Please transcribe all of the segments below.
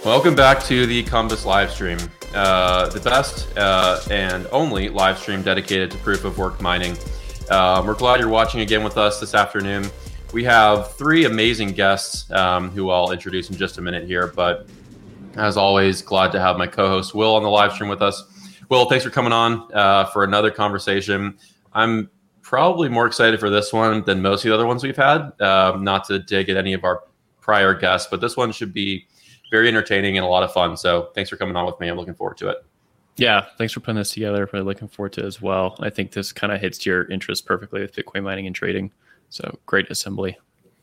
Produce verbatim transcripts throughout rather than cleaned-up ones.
Welcome back to the Compass live stream, uh, the best uh, and only live stream dedicated to proof of work mining. Uh, we're glad you're watching again with us this afternoon. We have three amazing guests um, who I'll introduce in just a minute here, but as always, glad to have my co-host Will on the live stream with us. Will, thanks for coming on uh, for another conversation. I'm probably more excited for this one than most of the other ones we've had, uh, not to dig at any of our prior guests, but this one should be very entertaining and a lot of fun. So thanks for coming on with me. I'm looking forward to it. Yeah, thanks for putting this together. Really looking forward to it as well. I think this kind of hits your interest perfectly with Bitcoin mining and trading. So great assembly.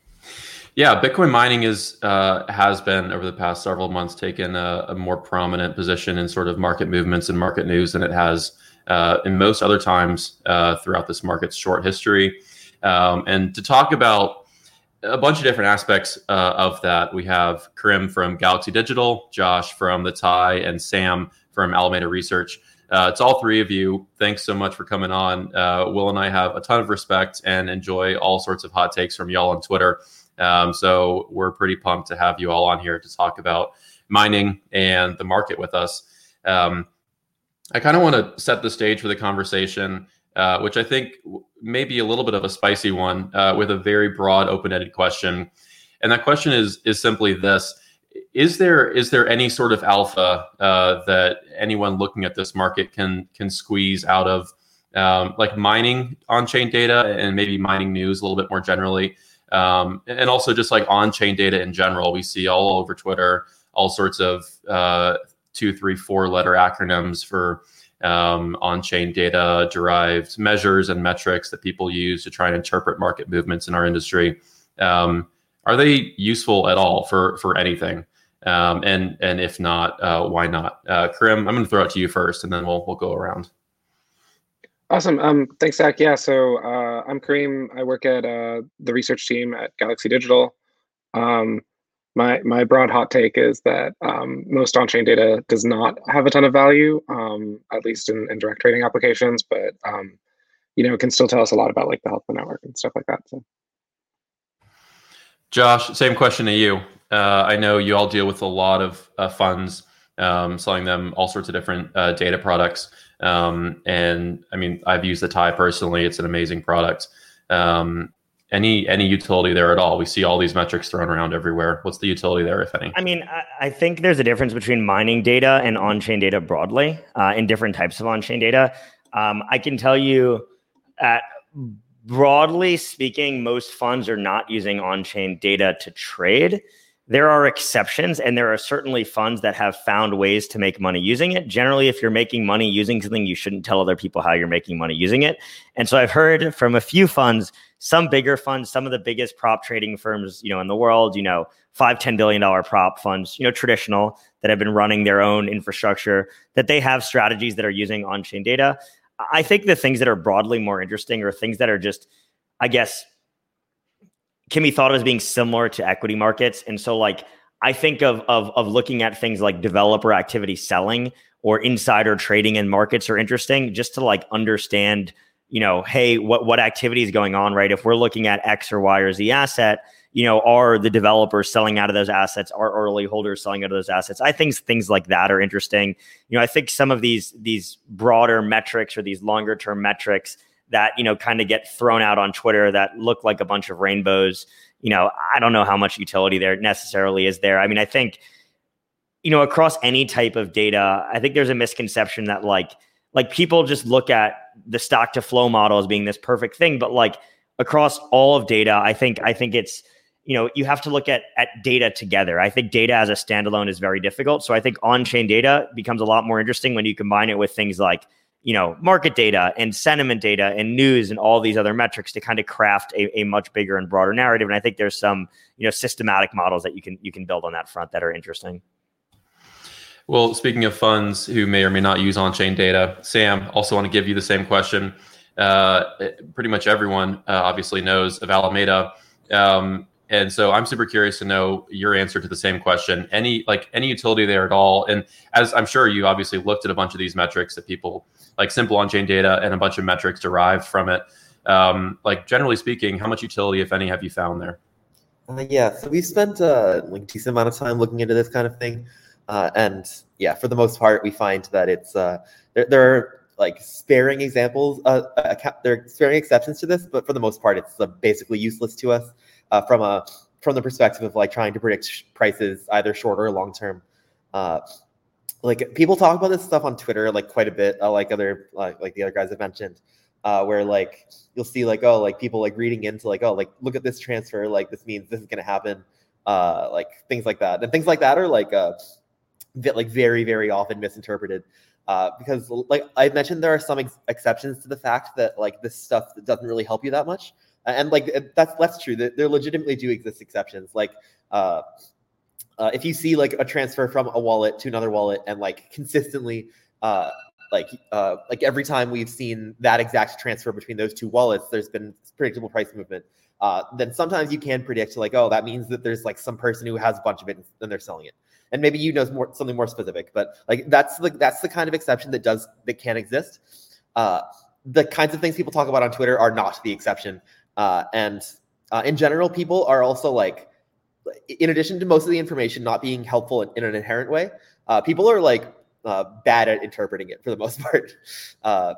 Yeah, Bitcoin mining is uh, has been over the past several months taken a, a more prominent position in sort of market movements and market news than it has uh, in most other times uh, throughout this market's short history. Um, and to talk about a bunch of different aspects uh, of that, we have Karim from Galaxy Digital, Josh from The Tie, and Sam from Alameda Research. Uh, it's all three of you. Thanks so much for coming on. Uh, Will and I have a ton of respect and enjoy all sorts of hot takes from y'all on Twitter. Um, so we're pretty pumped to have you all on here to talk about mining and the market with us. Um, I kind of want to set the stage for the conversation, uh, which I think may be a little bit of a spicy one, uh, with a very broad, open-ended question. And that question is is simply this: Is there is there any sort of alpha uh, that anyone looking at this market can can squeeze out of, um, like mining on-chain data and maybe mining news a little bit more generally? Um, and also just like on-chain data in general. We see all over Twitter all sorts of uh, two, three, four letter acronyms for um, on-chain data derived measures and metrics that people use to try and interpret market movements in our industry. Um, are they useful at all for for anything? Um, and and if not, uh, why not? Uh, Karim, I'm going to throw it to you first, and then we'll we'll go around. Awesome. Um, thanks, Zach. Yeah, so uh, I'm Karim. I work at uh, the research team at Galaxy Digital. Um, my my broad hot take is that um, most on-chain data does not have a ton of value, um, at least in, in direct trading applications, but um, you know, it can still tell us a lot about like the health of the network and stuff like that. So. Josh, same question to you. Uh, I know you all deal with a lot of uh, funds, um, selling them all sorts of different uh, data products. Um, and I mean, I've used the Tie personally. It's an amazing product. Um, any, any utility there at all? We see all these metrics thrown around everywhere. What's the utility there, if any? I mean, I, I think there's a difference between mining data and on-chain data broadly, uh, in different types of on-chain data. Um, I can tell you at broadly speaking, most funds are not using on-chain data to trade. There are exceptions, and there are certainly funds that have found ways to make money using it. Generally, if you're making money using something, you shouldn't tell other people how you're making money using it. And so I've heard from a few funds, some bigger funds, some of the biggest prop trading firms, you know, in the world, you know, five, ten billion dollar prop funds, you know, traditional, that have been running their own infrastructure, that they have strategies that are using on-chain data. I think the things that are broadly more interesting are things that are just, I guess, can be thought of as being similar to equity markets. And so like, I think of, of, of looking at things like developer activity selling or insider trading in markets are interesting, just to like understand, you know, hey, what, what activity is going on, right? If we're looking at X or Y or Z asset, you know, are the developers selling out of those assets? Are early holders selling out of those assets? I think things like that are interesting. You know, I think some of these, these broader metrics or these longer term metrics that, you know, kind of get thrown out on Twitter that look like a bunch of rainbows, you know, I don't know how much utility there necessarily is there. I mean, I think, you know, across any type of data, I think there's a misconception that like, like people just look at the stock to flow model as being this perfect thing, but like across all of data, I think, I think it's, you know, you have to look at, at data together. I think data as a standalone is very difficult. So I think on-chain data becomes a lot more interesting when you combine it with things like, you know, market data and sentiment data and news and all these other metrics to kind of craft a, a much bigger and broader narrative. And I think there's some, you know, systematic models that you can you can build on that front that are interesting. Well, speaking of funds who may or may not use on-chain data, Sam, also want to give you the same question. Uh, pretty much everyone uh, obviously knows of Alameda. Um, And so I'm super curious to know your answer to the same question. Any like any utility there at all? And as I'm sure you obviously looked at a bunch of these metrics that people like simple on-chain data and a bunch of metrics derived from it. Um, like generally speaking, how much utility, if any, have you found there? Uh, yeah, so we spent uh, like a decent amount of time looking into this kind of thing. Uh, and yeah, for the most part, we find that it's uh, there, there are like sparing examples, uh, uh, there are sparing exceptions to this, but for the most part, it's uh, basically useless to us uh, from a from the perspective of like trying to predict prices either short or long term. Uh, like people talk about this stuff on Twitter like quite a bit, uh, like other like like the other guys have mentioned, uh, where like you'll see like oh like people like reading into like oh like look at this transfer, like this means this is gonna happen, uh, like things like that, and things like that are like uh, like very very often misinterpreted. Uh, because like I mentioned, there are some ex- exceptions to the fact that like this stuff doesn't really help you that much, and like that's that's true. There legitimately do exist exceptions. Like uh, uh, if you see like a transfer from a wallet to another wallet, and like consistently, uh, like uh, like every time we've seen that exact transfer between those two wallets, there's been predictable price movement. Uh, then sometimes you can predict like, oh, that means that there's like some person who has a bunch of it and they're selling it. And maybe you know more something more specific, but like that's the that's the kind of exception that does that can exist. Uh, the kinds of things people talk about on Twitter are not the exception. Uh, and uh, in general, people are also like, in addition to most of the information not being helpful in, in an inherent way, uh, people are like uh, bad at interpreting it for the most part. Uh,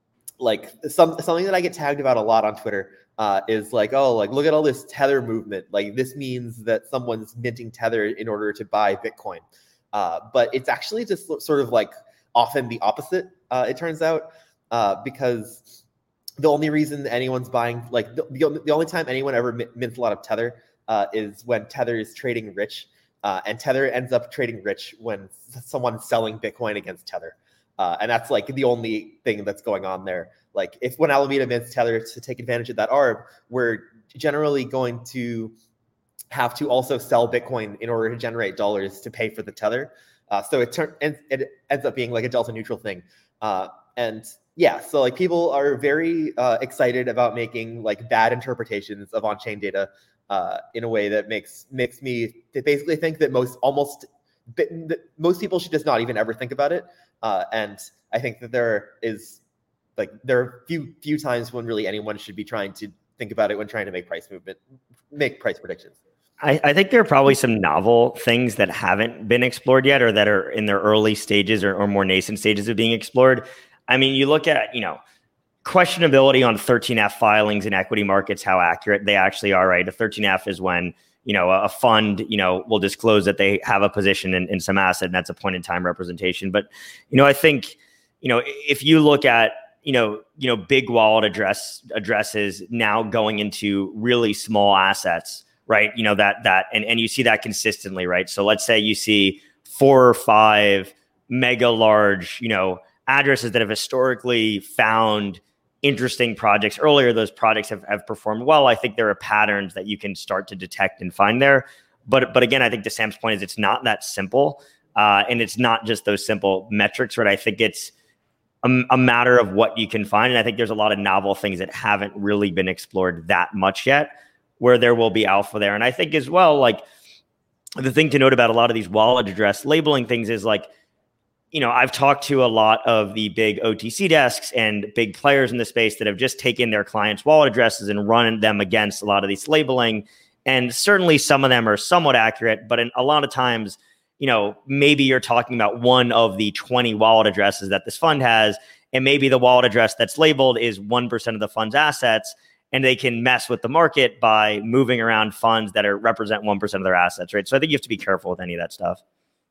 like some something that I get tagged about a lot on Twitter. Uh, is like, oh, like, look at all this Tether movement. Like, this means that someone's minting Tether in order to buy Bitcoin. Uh, but it's actually just sort of like often the opposite, uh, it turns out, uh, because the only reason anyone's buying, like, the, the only time anyone ever mints a lot of Tether uh, is when Tether is trading rich. Uh, and Tether ends up trading rich when someone's selling Bitcoin against Tether. Uh, and that's like the only thing that's going on there. Like if when Alameda mints Tether to take advantage of that arb, we're generally going to have to also sell Bitcoin in order to generate dollars to pay for the Tether. Uh, so it, turn, it, it ends up being like a delta neutral thing. Uh, and yeah, so like people are very uh, excited about making like bad interpretations of on-chain data uh, in a way that makes makes me basically think that most almost that most people should just not even ever think about it. Uh, and I think that there is like there are few few times when really anyone should be trying to think about it when trying to make price movement, make price predictions. I, I think there are probably some novel things that haven't been explored yet, or that are in their early stages or, or more nascent stages of being explored. I mean, you look at, you know, questionability on thirteen F filings in equity markets, how accurate they actually are, right? A thirteen F is when, you know, a fund, you know, will disclose that they have a position in, in some asset, and that's a point in time representation. But, you know, I think, you know, if you look at, you know, you know, big wallet address addresses now going into really small assets, right? You know, that, that, and, and you see that consistently, right? So let's say you see four or five mega large, you know, addresses that have historically found interesting projects earlier. Those projects have, have performed well. I think there are patterns that you can start to detect and find there. But, but again, I think to Sam's point is it's not that simple. Uh, and it's not just those simple metrics, right? I think it's a, a matter of what you can find. And I think there's a lot of novel things that haven't really been explored that much yet, where there will be alpha there. And I think as well, like the thing to note about a lot of these wallet address labeling things is like, you know, I've talked to a lot of the big O T C desks and big players in the space that have just taken their clients' wallet addresses and run them against a lot of these labeling. And certainly some of them are somewhat accurate, but in a lot of times, you know, maybe you're talking about one of the twenty wallet addresses that this fund has, and maybe the wallet address that's labeled is one percent of the fund's assets, and they can mess with the market by moving around funds that are represent one percent of their assets, right? So I think you have to be careful with any of that stuff.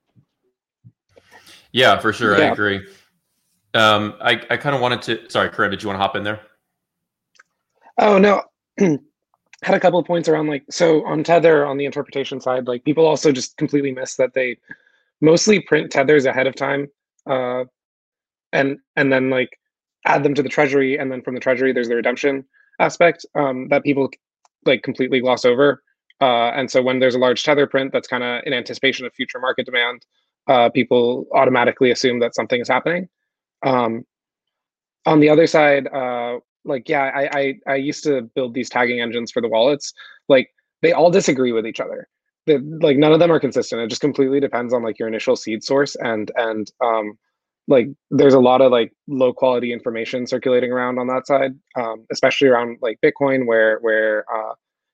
Yeah, for sure. Yeah. I agree. Um, I, I kind of wanted to, sorry, Karim, did you want to hop in there? Oh, no. Had a couple of points around like, so on Tether, on the interpretation side, like people also just completely miss that they mostly print Tethers ahead of time. Uh, and, and then like add them to the treasury. And then from the treasury, there's the redemption aspect um, that people like completely gloss over. Uh, and so when there's a large Tether print, that's kind of in anticipation of future market demand. Uh, people automatically assume that something is happening. Um, on the other side, uh, like, yeah, I, I I used to build these tagging engines for the wallets. Like, they all disagree with each other. They, like, none of them are consistent. It just completely depends on like your initial seed source, and and um, like there's a lot of like low quality information circulating around on that side, um, especially around like Bitcoin, where where uh,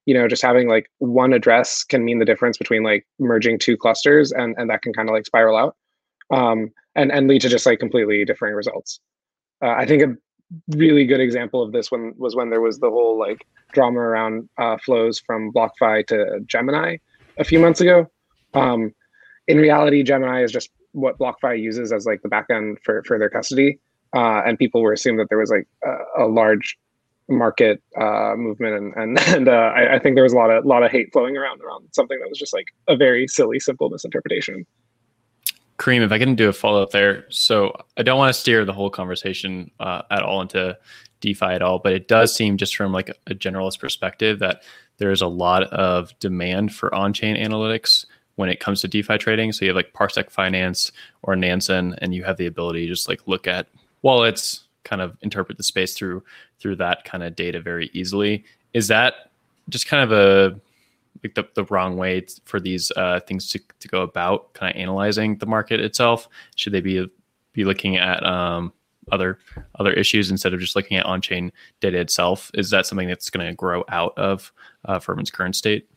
you know, just having like one address can mean the difference between like merging two clusters, and and that can kind of like spiral out, um, and and lead to just like completely differing results. Uh, I think a really good example of this one was when there was the whole like drama around uh, flows from BlockFi to Gemini a few months ago. Um, in reality, Gemini is just what BlockFi uses as like the backend for for their custody, uh, and people were assuming that there was like a, a large market uh, movement, and and, and uh, I, I think there was a lot of lot of hate flowing around around something that was just like a very silly, simple misinterpretation. Kareem, if I can do a follow up there. So I don't want to steer the whole conversation uh, at all into DeFi at all, but it does seem just from like a generalist perspective that there's a lot of demand for on-chain analytics when it comes to DeFi trading. So you have like Parsec Finance or Nansen, and you have the ability to just like look at wallets, kind of interpret the space through through that kind of data very easily. Is that just kind of a like the, the wrong way for these uh, things to, to go about kind of analyzing the market itself? Should they be be looking at um, other other issues instead of just looking at on-chain data itself? Is that something that's going to grow out of uh, Furman's current state?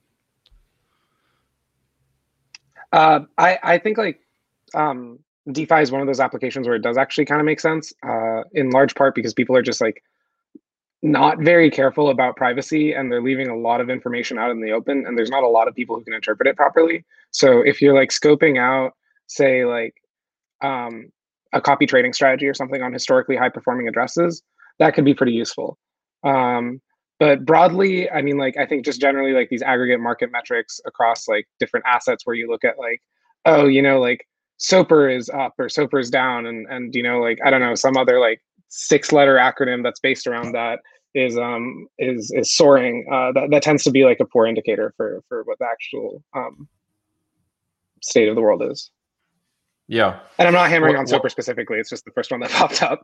Uh, I I think like um, DeFi is one of those applications where it does actually kind of make sense, uh, in large part because people are just like not very careful about privacy, and they're leaving a lot of information out in the open, and there's not a lot of people who can interpret it properly. So if you're like scoping out, say like um, a copy trading strategy or something on historically high performing addresses, that could be pretty useful. Um, but broadly, I mean, like I think just generally like these aggregate market metrics across like different assets where you look at like, oh, you know, like S O P R is up or S O P R is down, and and you know, like I don't know, some other like six letter acronym that's based around that is um is is soaring. Uh, that that tends to be like a poor indicator for for what the actual um, state of the world is. Yeah, and I'm not hammering what, on S O P R specifically. It's just the first one that popped up.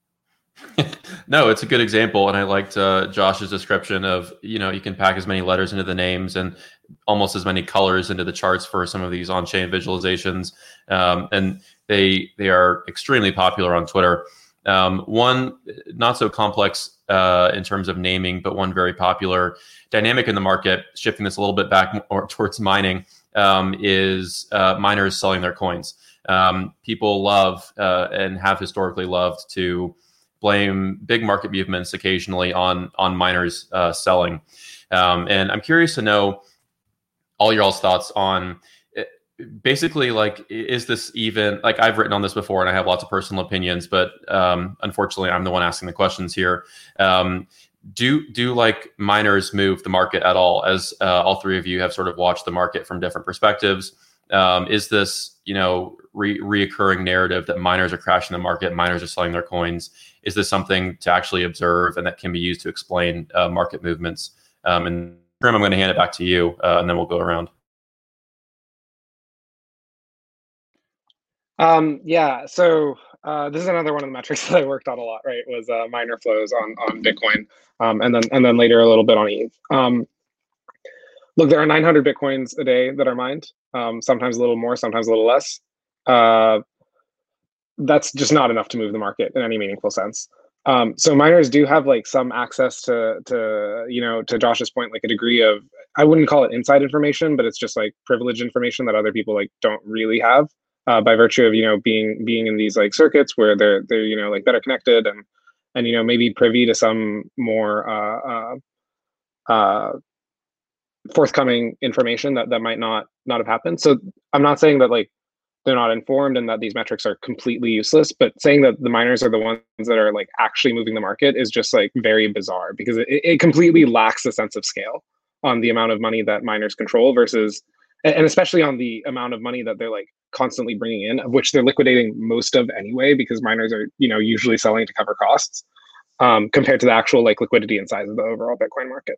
No, it's a good example, and I liked uh, Josh's description of, you know, you can pack as many letters into the names and almost as many colors into the charts for some of these on-chain visualizations, um, and they they are extremely popular on Twitter. Um, one not so complex uh, in terms of naming, but one very popular dynamic in the market, shifting this a little bit back more towards mining, um, is uh, miners selling their coins. Um, people love uh, and have historically loved to blame big market movements occasionally on on miners uh, selling. Um, and I'm curious to know all your all's thoughts on basically, like, is this even, like, I've written on this before and I have lots of personal opinions, but um, unfortunately I'm the one asking the questions here. Um, do, do like miners move the market at all, as uh, all three of you have sort of watched the market from different perspectives? Um, is this, you know, re- reoccurring narrative that miners are crashing the market, miners are selling their coins? Is this something to actually observe and that can be used to explain uh, market movements? Um, and Grim, I'm going to hand it back to you, uh, and then we'll go around. Um, yeah, so uh, this is another one of the metrics that I worked on a lot, right? Was uh, miner flows on on Bitcoin, um, and then and then later a little bit on E T H. Um, look, there are nine hundred Bitcoins a day that are mined. Um, sometimes a little more, sometimes a little less. Uh, that's just not enough to move the market in any meaningful sense. Um, so miners do have like some access to to you know, to Josh's point, like a degree of, I wouldn't call it inside information, but it's just like privileged information that other people like don't really have. Uh, by virtue of, you know, being being in these like circuits where they're they're you know, like better connected, and and you know, maybe privy to some more uh, uh, uh, forthcoming information that that might not not have happened. So I'm not saying that like they're not informed and that these metrics are completely useless, but saying that the miners are the ones that are like actually moving the market is just like very bizarre, because it, it completely lacks a sense of scale on the amount of money that miners control versus, and especially on the amount of money that they're like constantly bringing in, of which they're liquidating most of anyway, because miners are, you know, usually selling to cover costs, um, compared to the actual like liquidity and size of the overall Bitcoin market.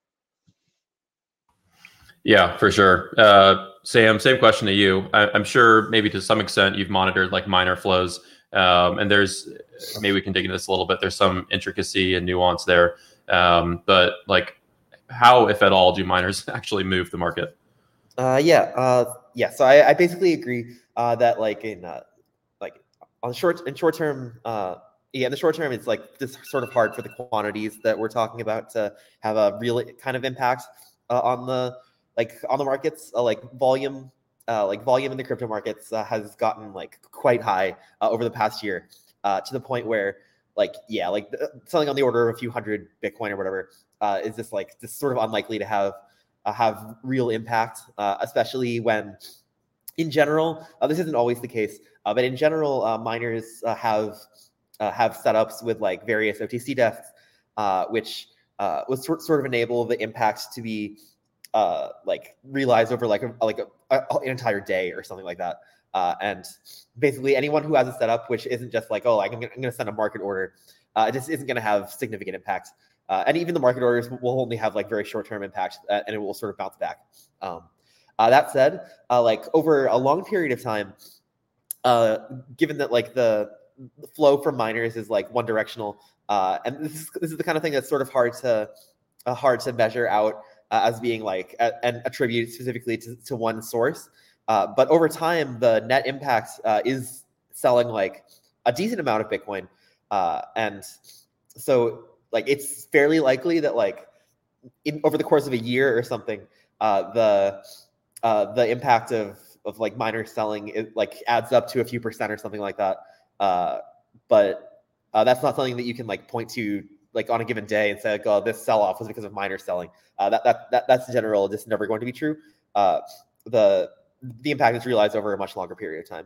Yeah, for sure. Uh, Sam, same question to you. I, I'm sure maybe to some extent you've monitored like miner flows, um, and there's, maybe we can dig into this a little bit. There's some intricacy and nuance there, um, but like, how, if at all, do miners actually move the market? Uh, yeah, uh, yeah. So I, I basically agree uh, that like in uh, like on short in short term uh, yeah, in the short term, it's like this sort of hard for the quantities that we're talking about to have a real kind of impact uh, on the like on the markets. Uh, like volume, uh, like volume in the crypto markets uh, has gotten like quite high uh, over the past year, uh, to the point where like yeah, like the, something on the order of a few hundred Bitcoin or whatever uh, is just like just sort of unlikely to have uh, have real impact, uh, especially when in general uh, this isn't always the case, uh, but in general uh, miners uh, have. Uh, have setups with like various O T C desks, uh, which uh, would sort, sort of enable the impact to be uh, like realized over like a, like a, a, an entire day or something like that. Uh, and basically, anyone who has a setup which isn't just like, oh, like, I'm going to send a market order, uh, it just isn't going to have significant impact. Uh, and even the market orders will only have like very short-term impact, uh, and it will sort of bounce back. Um, uh, that said, uh, like over a long period of time, uh, given that like the the flow from miners is like one directional, uh, and this is, this is the kind of thing that's sort of hard to uh, hard to measure out uh, as being like a, and attribute specifically to, to one source. Uh, but over time, the net impact uh, is selling like a decent amount of Bitcoin, uh, and so like it's fairly likely that like in over the course of a year or something, uh, the uh, the impact of of like miners selling it like adds up to a few percent or something like that. Uh, but uh, that's not something that you can like point to like on a given day and say, like, oh, this sell-off was because of miners selling. Uh, that, that that that's in general just never going to be true. Uh, the the impact is realized over a much longer period of time.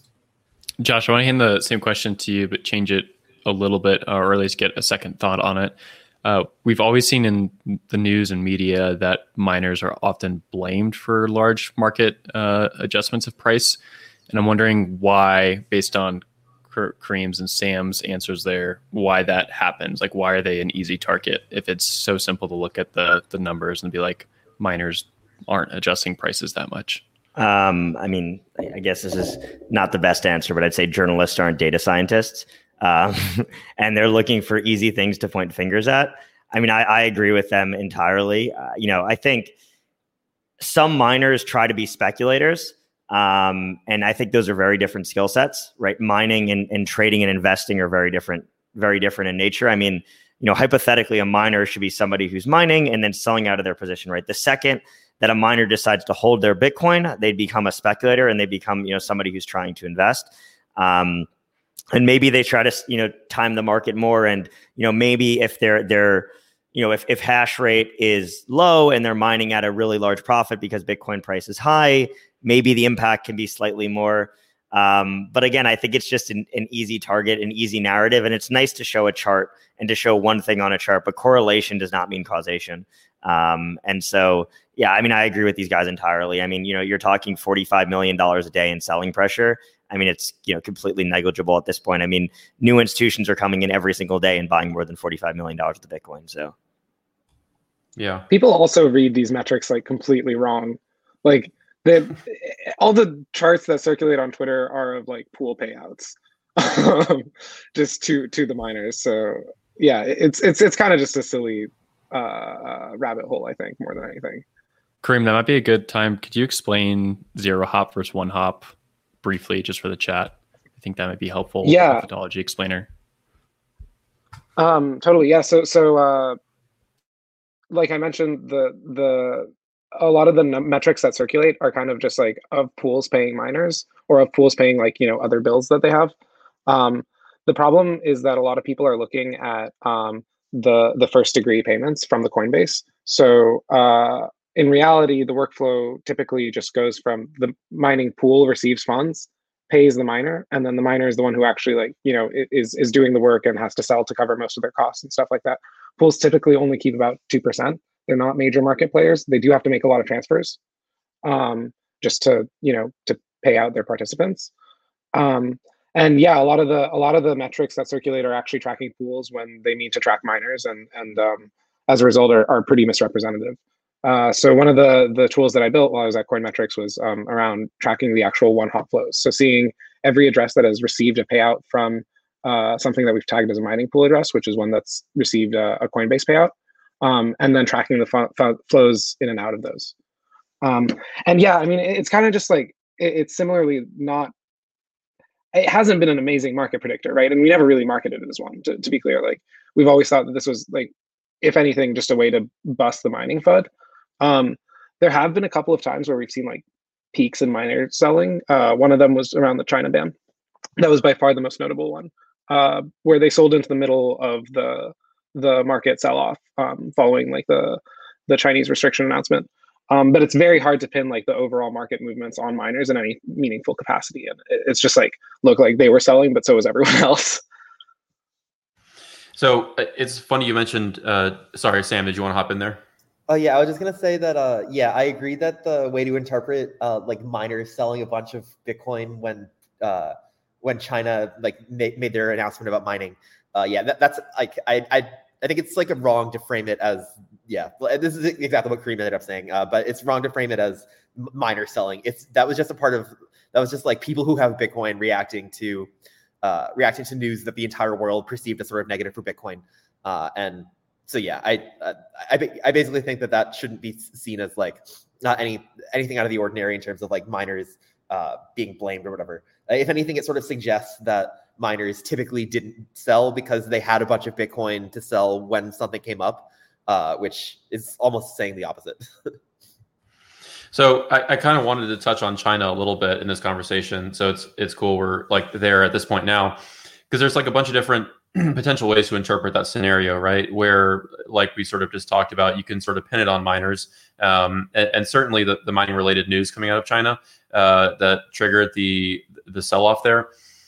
Josh, I want to hand the same question to you, but change it a little bit, or at least get a second thought on it. Uh, we've always seen in the news and media that miners are often blamed for large market uh, adjustments of price, and I'm wondering why, based on Kareem's and Sam's answers there, why that happens. Like, why are they an easy target if it's so simple to look at the the numbers and be like, miners aren't adjusting prices that much? Um, I mean, I guess this is not the best answer, but I'd say journalists aren't data scientists, um, and they're looking for easy things to point fingers at. I mean, I, I agree with them entirely. Uh, you know, I think some miners try to be speculators. Um, and I think those are very different skill sets, right? Mining and, and trading and investing are very different, very different in nature. I mean, you know, hypothetically, a miner should be somebody who's mining and then selling out of their position, right? The second that a miner decides to hold their Bitcoin, they become a speculator and they become, you know, somebody who's trying to invest. Um, and maybe they try to, you know, time the market more. And, you know, maybe if they're, they're, you know, if, if hash rate is low and they're mining at a really large profit because Bitcoin price is high, maybe the impact can be slightly more. Um, but again, I think it's just an, an easy target, an easy narrative. And it's nice to show a chart and to show one thing on a chart, but correlation does not mean causation. Um, and so, yeah, I mean, I agree with these guys entirely. I mean, you know, you're talking forty-five million dollars a day in selling pressure. I mean, it's, you know, completely negligible at this point. I mean, new institutions are coming in every single day and buying more than forty-five million dollars of the Bitcoin. So, yeah. People also read these metrics like completely wrong. Like, The, all the charts that circulate on Twitter are of like pool payouts, just to to the miners. So yeah, it's it's it's kind of just a silly uh, rabbit hole, I think, more than anything. Kareem, that might be a good time. Could you explain zero hop versus one hop briefly, just for the chat? I think that might be helpful. Yeah, methodology explainer. Um, totally. Yeah. So so uh, like I mentioned, the the a lot of the metrics that circulate are kind of just like of pools paying miners or of pools paying like, you know, other bills that they have. Um, the problem is that a lot of people are looking at um, the, the first degree payments from the Coinbase. So uh, in reality, the workflow typically just goes from the mining pool receives funds, pays the miner, and then the miner is the one who actually like, you know, is, is doing the work and has to sell to cover most of their costs and stuff like that. Pools typically only keep about two percent. They're not major market players. They do have to make a lot of transfers um, just to, you know, to pay out their participants. Um, and yeah, a lot of the a lot of the metrics that circulate are actually tracking pools when they need to track miners, and and um, as a result are, are pretty misrepresentative. Uh, so one of the the tools that I built while I was at Coinmetrics was um, around tracking the actual one hop flows. So seeing every address that has received a payout from uh, something that we've tagged as a mining pool address, which is one that's received a, a Coinbase payout. Um, and then tracking the f- f- flows in and out of those. Um, and yeah, I mean, it, it's kind of just like, it, it's similarly not, it hasn't been an amazing market predictor, right? And we never really marketed it as one, to, to be clear. Like we've always thought that this was like, if anything, just a way to bust the mining FUD. Um, there have been a couple of times where we've seen like peaks in miner selling. Uh, one of them was around the China ban. That was by far the most notable one, uh, where they sold into the middle of the the market sell-off um, following like the the Chinese restriction announcement. Um, but it's very hard to pin like the overall market movements on miners in any meaningful capacity. And it's just like, look, like they were selling, but so was everyone else. So it's funny you mentioned, uh, sorry, Sam, did you want to hop in there? Oh, yeah, I was just going to say that, uh, yeah, I agree that the way to interpret uh, like miners selling a bunch of Bitcoin when uh, when China like made, made their announcement about mining, uh, yeah, that, that's like, I, I I think it's like a wrong to frame it as, yeah, this is exactly what Kareem ended up saying, uh, but it's wrong to frame it as miner selling. It's that was just a part of, that was just like people who have Bitcoin reacting to, uh, reacting to news that the entire world perceived as sort of negative for Bitcoin. Uh, and so, yeah, I, uh, I, I basically think that that shouldn't be seen as like not any, anything out of the ordinary in terms of like miners uh, being blamed or whatever. Uh, if anything, it sort of suggests that miners typically didn't sell because they had a bunch of Bitcoin to sell when something came up, uh, which is almost saying the opposite. So I, I kind of wanted to touch on China a little bit in this conversation. So it's it's cool we're like there at this point now, because there's like a bunch of different potential ways to interpret that scenario, right? Where, like we sort of just talked about, you can sort of pin it on miners, um, and, and certainly the, the mining related news coming out of China uh, that triggered the the sell off there.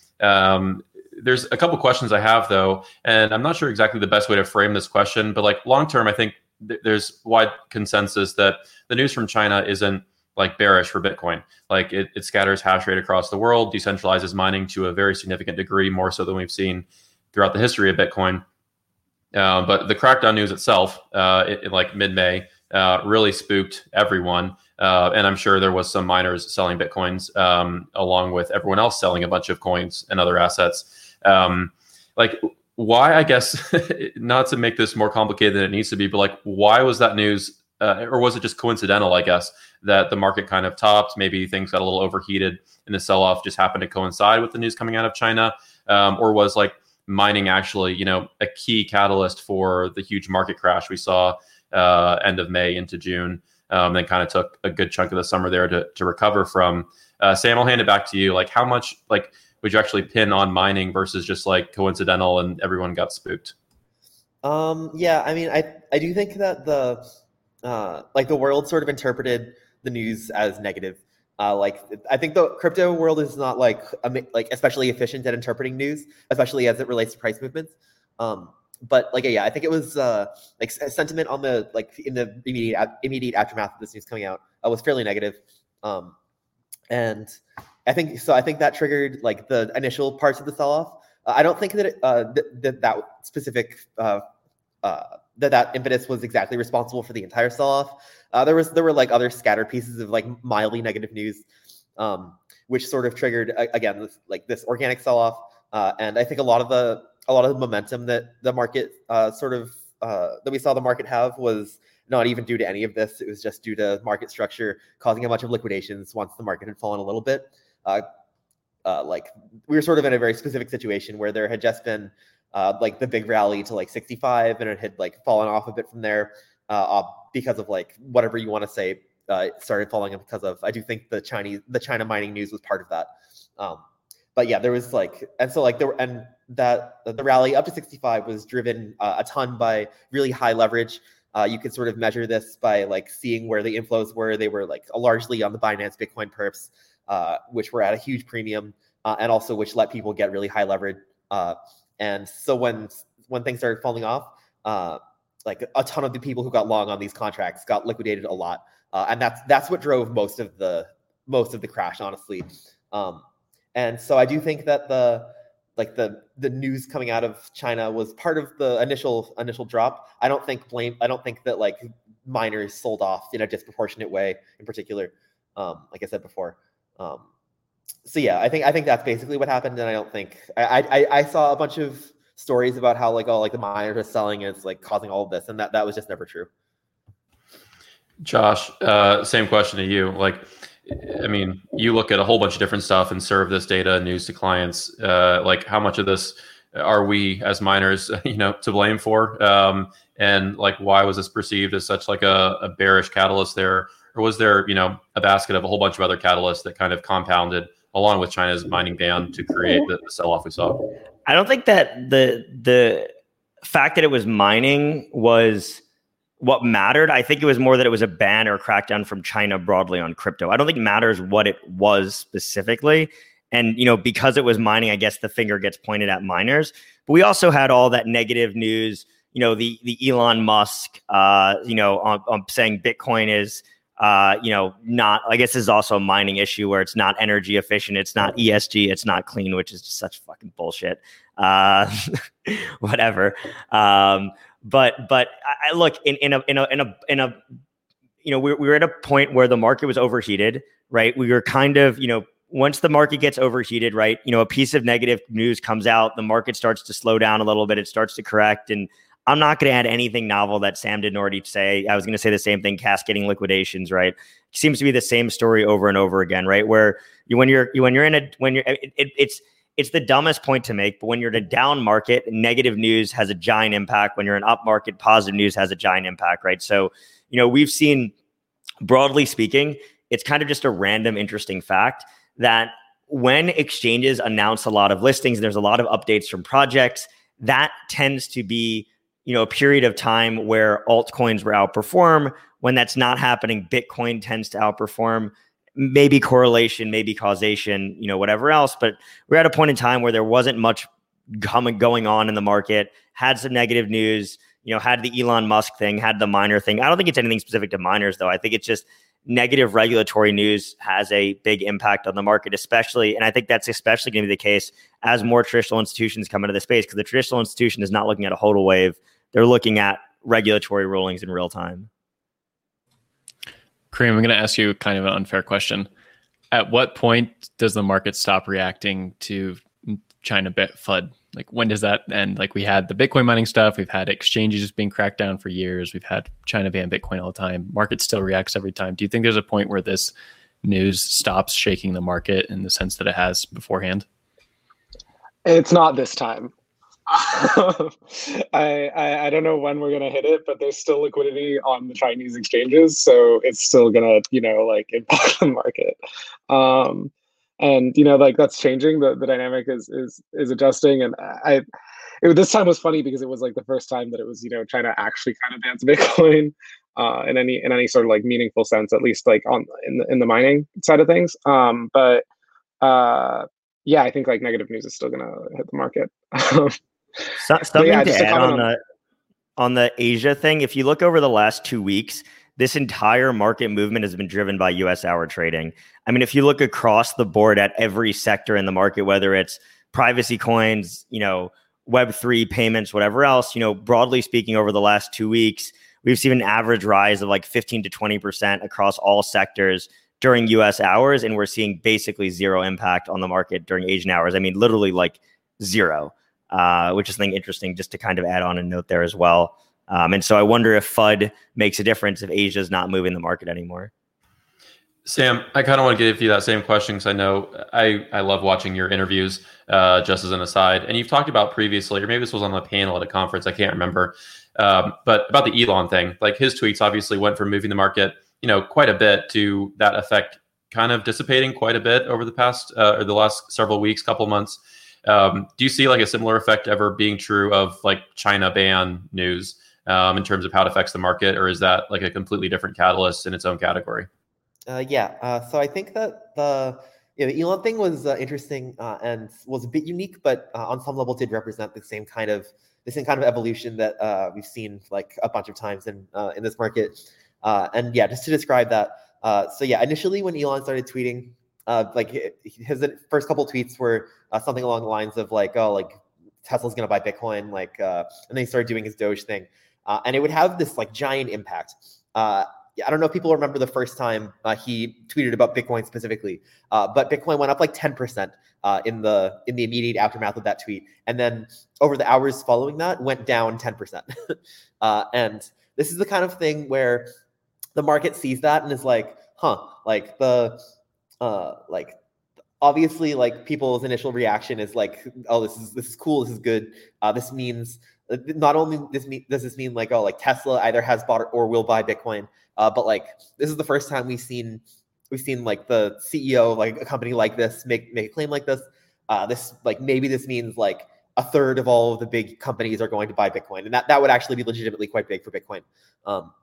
Um, there's a couple questions I have though, and I'm not sure exactly the best way to frame this question, but like long term, I think th- there's wide consensus that the news from China isn't like bearish for Bitcoin. Like it, it scatters hash rate across the world, decentralizes mining to a very significant degree, more so than we've seen throughout the history of Bitcoin. Uh, but the crackdown news itself, uh, in, in like mid-May, uh, really spooked everyone. Uh, and I'm sure there was some miners selling Bitcoins um, along with everyone else selling a bunch of coins and other assets. Um, like why, I guess, not to make this more complicated than it needs to be, but like why was that news, uh, or was it just coincidental, I guess, that the market kind of topped, maybe things got a little overheated and the sell-off just happened to coincide with the news coming out of China? Um, or was like mining actually, you know, a key catalyst for the huge market crash we saw uh, end of May into June? Um, then kind of took a good chunk of the summer there to, to recover from. Uh, Sam, I'll hand it back to you. Like how much like would you actually pin on mining versus just like coincidental and everyone got spooked? Um, yeah, I mean, I, I do think that the, uh, like the world sort of interpreted the news as negative. Uh, like I think the crypto world is not like, like especially efficient at interpreting news, especially as it relates to price movements. Um, But like, yeah, I think it was uh, like sentiment on the like in the immediate immediate aftermath of this news coming out uh, was fairly negative, um, and I think so. I think that triggered like the initial parts of the sell-off. Uh, I don't think that it, uh, th- that that specific uh, uh, that that impetus was exactly responsible for the entire sell-off. Uh, there was there were like other scattered pieces of like mildly negative news, um, which sort of triggered uh, again this, like this organic sell-off. Uh, and I think a lot of the a lot of the momentum that the market uh, sort of uh, that we saw the market have was not even due to any of this. It was just due to market structure causing a bunch of liquidations once the market had fallen a little bit. Uh, uh, like we were sort of in a very specific situation where there had just been uh, like the big rally to like sixty-five, and it had like fallen off a bit from there uh, because of like whatever you want to say. Uh, it started falling because of. I do think the Chinese the China mining news was part of that. Um, But yeah, there was like, and so like there, and that the rally up to sixty-five was driven uh, a ton by really high leverage. Uh, you could sort of measure this by like seeing where the inflows were. They were like largely on the Binance Bitcoin perps, uh, which were at a huge premium, uh, and also which let people get really high leverage. Uh, and so when when things started falling off, uh, like a ton of the people who got long on these contracts got liquidated a lot, uh, and that's that's what drove most of the most of the crash, honestly. Um, And so I do think that the like the the news coming out of China was part of the initial initial drop. I don't think blame. I don't think that like miners sold off in a disproportionate way in particular. Um, like I said before. Um, so yeah, I think I think that's basically what happened. And I don't think I I, I saw a bunch of stories about how like oh like the miners are selling and it's like causing all of this, and that that was just never true. Josh, uh, same question to you. Like, I mean, you look at a whole bunch of different stuff and serve this data and news to clients. Uh, like, how much of this are we as miners, you know, to blame for? Um, and like, why was this perceived as such like a, a bearish catalyst there? Or was there, you know, a basket of a whole bunch of other catalysts that kind of compounded along with China's mining ban to create the, the sell-off we saw? I don't think that the the fact that it was mining was what mattered. I think it was more that it was a ban or a crackdown from China broadly on crypto. I don't think it matters what it was specifically. And, you know, because it was mining, I guess the finger gets pointed at miners. But we also had all that negative news, you know, the the Elon Musk, uh, you know, on, on saying Bitcoin is, uh, you know, not, I guess this is also a mining issue where it's not energy efficient. It's not E S G. It's not clean, which is just such fucking bullshit. Uh, whatever. Um, but, but I look in, in a, in a, in a, in a, you know, we, we were at a point where the market was overheated, right? We were kind of, you know, once the market gets overheated, right, you know, a piece of negative news comes out, the market starts to slow down a little bit. It starts to correct. And I'm not going to add anything novel that Sam didn't already say. I was going to say the same thing, cascading liquidations, right? It seems to be the same story over and over again, right? Where you, when you're, you, when you're in a, when you're, it, it, it's, it's the dumbest point to make, but when you're in a down market, negative news has a giant impact. When you're in up market, positive news has a giant impact, right? So, you know, we've seen, broadly speaking, it's kind of just a random, interesting fact that when exchanges announce a lot of listings, there's a lot of updates from projects, that tends to be, you know, a period of time where altcoins will outperform. When that's not happening, Bitcoin tends to outperform. Maybe correlation, maybe causation, you know, whatever else. But we're at a point in time where there wasn't much coming going on in the market, had some negative news, you know, had the Elon Musk thing, had the miner thing. I don't think it's anything specific to miners, though. I think it's just negative regulatory news has a big impact on the market, especially, and I think that's especially going to be the case as more traditional institutions come into the space, because the traditional institution is not looking at a hodl wave. They're looking at regulatory rulings in real time. Kareem, I'm going to ask you kind of an unfair question. At what point does the market stop reacting to China FUD? Like, when does that end? Like, we had the Bitcoin mining stuff. We've had exchanges being cracked down for years. We've had China ban Bitcoin all the time. Market still reacts every time. Do you think there's a point where this news stops shaking the market in the sense that it has beforehand? It's not this time. I, I I don't know when we're gonna hit it, but there's still liquidity on the Chinese exchanges, so it's still gonna, you know, like impact the market. Um, and you know, like that's changing. The the dynamic is is is adjusting, and I. It, this time was funny because it was like the first time that it was, you know, China actually kind of bans Bitcoin uh, in any in any sort of like meaningful sense, at least like on in the in the mining side of things. Um, but uh, yeah, I think like negative news is still gonna hit the market. So, something yeah, to add on, on on the on the Asia thing. If you look over the last two weeks, this entire market movement has been driven by U S hour trading. I mean, if you look across the board at every sector in the market, whether it's privacy coins, you know, Web three payments, whatever else, you know, broadly speaking, over the last two weeks, we've seen an average rise of like fifteen to twenty percent across all sectors during U S hours, and we're seeing basically zero impact on the market during Asian hours. I mean, literally like zero. Uh, which is something interesting just to kind of add on a note there as well. Um, and so I wonder if FUD makes a difference if Asia's not moving the market anymore. Sam, I kind of want to give you that same question because I know I, I love watching your interviews, uh, just as an aside. And you've talked about previously, or maybe this was on a panel at a conference, I can't remember, um, but about the Elon thing. Like, his tweets obviously went from moving the market, you know, quite a bit to that effect kind of dissipating quite a bit over the past uh, or the last several weeks, couple months. Um, do you see like a similar effect ever being true of like China ban news um, in terms of how it affects the market, or is that like a completely different catalyst in its own category? Uh, yeah, uh, so I think that the, you know, the Elon thing was uh, interesting uh, and was a bit unique, but uh, on some level did represent the same kind of the same kind of evolution that uh, we've seen like a bunch of times in uh, in this market. Uh, and yeah, just to describe that. Uh, so yeah, initially when Elon started tweeting, Uh, like his first couple tweets were uh, something along the lines of like, oh, like Tesla's gonna buy Bitcoin, like, uh, and then he started doing his Doge thing, uh, and it would have this like giant impact. Uh, I don't know if people remember the first time uh, he tweeted about Bitcoin specifically, uh, but Bitcoin went up like ten percent uh, in the in the immediate aftermath of that tweet, and then over the hours following that, went down ten percent. uh, and this is the kind of thing where the market sees that and is like, huh, like the uh, like obviously like people's initial reaction is like, oh, this is this is cool, this is good. Uh, this means not only this mean, does this mean like, oh, like Tesla either has bought or will buy Bitcoin, uh, but like this is the first time we've seen we've seen like the C E O of like a company like this make make a claim like this. Uh, this like maybe this means like a third of all of the big companies are going to buy Bitcoin, and that, that would actually be legitimately quite big for Bitcoin. Um,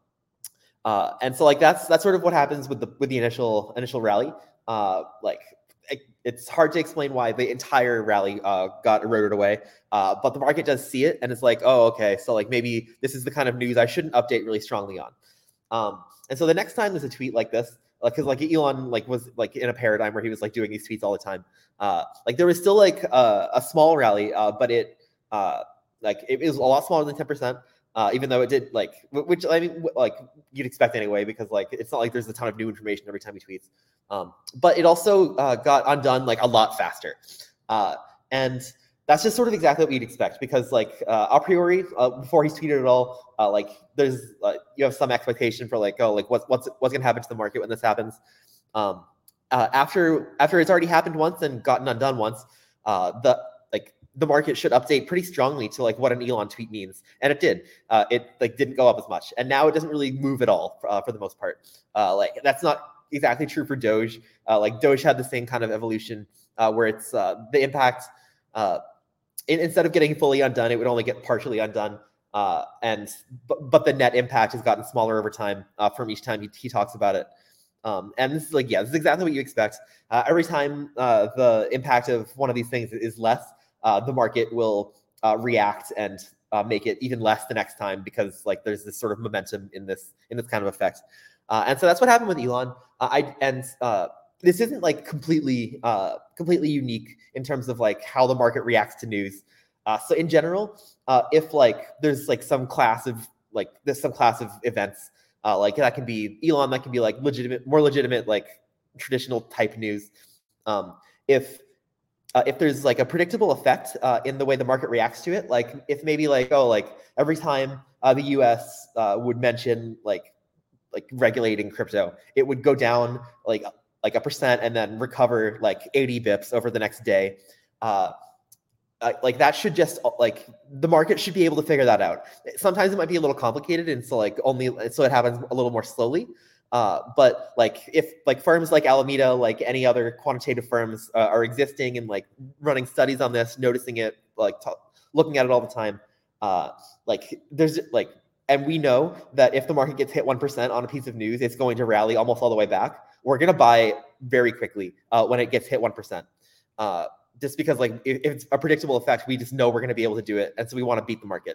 uh, and so like that's that's sort of what happens with the with the initial initial rally. Uh, like it, it's hard to explain why the entire rally uh, got eroded away, uh, but the market does see it, and it's like, oh, okay, so like maybe this is the kind of news I shouldn't update really strongly on. Um, and so the next time there's a tweet like this, like because like Elon like was like in a paradigm where he was like doing these tweets all the time. Uh, like there was still like a, a small rally, uh, but it uh, like it, it was a lot smaller than ten percent. Uh, even though it did like, which I mean, like you'd expect anyway, because like it's not like there's a ton of new information every time he tweets. Um, but it also uh, got undone like a lot faster, uh, and that's just sort of exactly what we'd expect, because like uh, a priori, uh, before he's tweeted at all, uh, like there's uh, you have some expectation for like, oh, like what's what's what's gonna happen to the market when this happens. Um, uh, after after it's already happened once and gotten undone once, uh, the like the market should update pretty strongly to like what an Elon tweet means, and it did. Uh, it like didn't go up as much, and now it doesn't really move at all uh, for the most part. Uh, like that's not exactly true for Doge. Uh, like Doge had the same kind of evolution uh, where it's uh, the impact. Uh, in, instead of getting fully undone, it would only get partially undone, uh, and but, but the net impact has gotten smaller over time uh, from each time he, he talks about it. Um, and this is like, yeah, this is exactly what you expect. Uh, every time uh, the impact of one of these things is less, uh, the market will uh, react and uh, make it even less the next time, because like there's this sort of momentum in this in this kind of effect. Uh, and so that's what happened with Elon. Uh, I and uh, this isn't like completely uh, completely unique in terms of like how the market reacts to news. Uh, so in general, uh, if like there's like some class of like there's some class of events. Uh, like that can be Elon, that can be like legitimate, more legitimate, like traditional type news. Um, if uh, if there's like a predictable effect uh, in the way the market reacts to it, like if maybe like oh like every time uh, the U S uh, would mention like like regulating crypto, it would go down like like a percent and then recover like eighty bips over the next day. Uh, Uh, like that should just like the market should be able to figure that out. Sometimes it might be a little complicated, and so like only so it happens a little more slowly. Uh, but like if like firms like Alameda, like any other quantitative firms, uh, are existing and like running studies on this, noticing it, like t- looking at it all the time, uh, like there's like, and we know that if the market gets hit one percent on a piece of news, it's going to rally almost all the way back. We're going to buy very quickly uh, when it gets hit one percent. Uh, Just because like if it's a predictable effect, we just know we're going to be able to do it, and so we want to beat the market.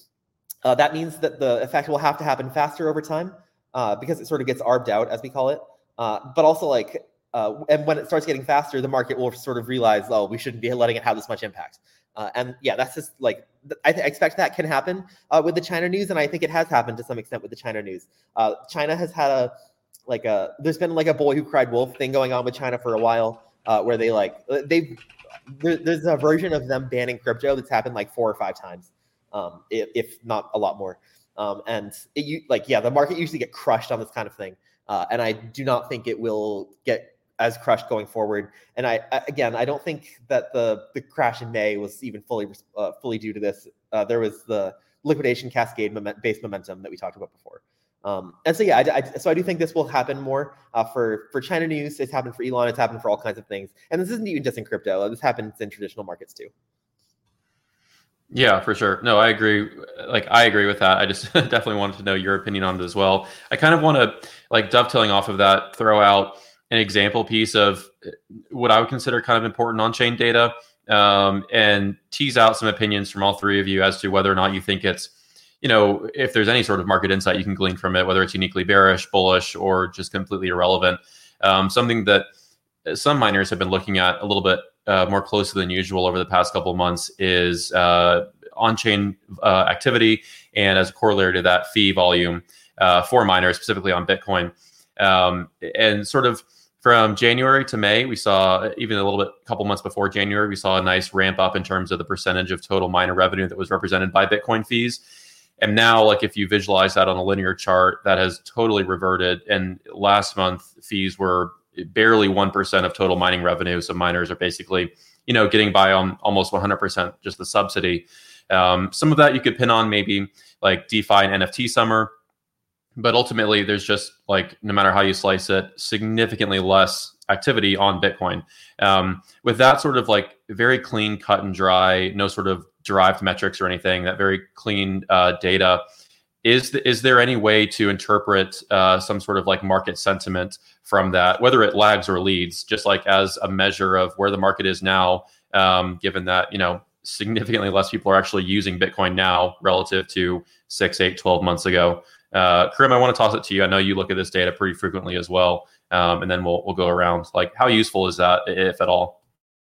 Uh, that means that the effect will have to happen faster over time uh, because it sort of gets arbed out, as we call it. Uh, but also like, uh, and when it starts getting faster, the market will sort of realize, oh, we shouldn't be letting it have this much impact. Uh, and yeah, that's just like I th- expect that can happen uh, with the China news, and I think it has happened to some extent with the China news. Uh, China has had a like a there's been like a boy who cried wolf thing going on with China for a while, uh, where they like they. There, there's a version of them banning crypto that's happened like four or five times, um, if, if not a lot more. Um, and it, you, like, yeah, the market usually get crushed on this kind of thing. Uh, and I do not think it will get as crushed going forward. And I, again, I don't think that the the crash in May was even fully uh, fully due to this. Uh, there was the liquidation cascade moment, based momentum that we talked about before. Um, and so, yeah, I, I, so I do think this will happen more uh, for, for China news. It's happened for Elon. It's happened for all kinds of things. And this isn't even just in crypto. This happens in traditional markets too. Yeah, for sure. No, I agree. Like, I agree with that. I just definitely wanted to know your opinion on it as well. I kind of want to, like, dovetailing off of that, throw out an example piece of what I would consider kind of important on-chain data, um, and tease out some opinions from all three of you as to whether or not you think it's, you know, if there's any sort of market insight you can glean from it, whether it's uniquely bearish, bullish, or just completely irrelevant. Um, something that some miners have been looking at a little bit uh, more closely than usual over the past couple of months is uh, on-chain uh, activity, and as a corollary to that, fee volume uh, for miners, specifically on Bitcoin. Um, and sort of from January to May, we saw, even a little bit, a couple months before January, we saw a nice ramp up in terms of the percentage of total miner revenue that was represented by Bitcoin fees. And now, like if you visualize that on a linear chart, that has totally reverted. And last month, fees were barely one percent of total mining revenue. So miners are basically, you know, getting by on almost one hundred percent just the subsidy. Um, some of that you could pin on maybe like DeFi and N F T summer. But ultimately, there's just like, no matter how you slice it, significantly less activity on Bitcoin. Um, with that sort of like very clean, cut and dry, no sort of derived metrics or anything, that very clean uh, data, is, th- is there any way to interpret uh, some sort of like market sentiment from that, whether it lags or leads, just like as a measure of where the market is now, um, given that, you know, significantly less people are actually using Bitcoin now relative to six, eight, twelve months ago? Uh, Karim, I want to toss it to you. I know you look at this data pretty frequently as well, um, and then we'll we'll go around. Like, how useful is that, if at all?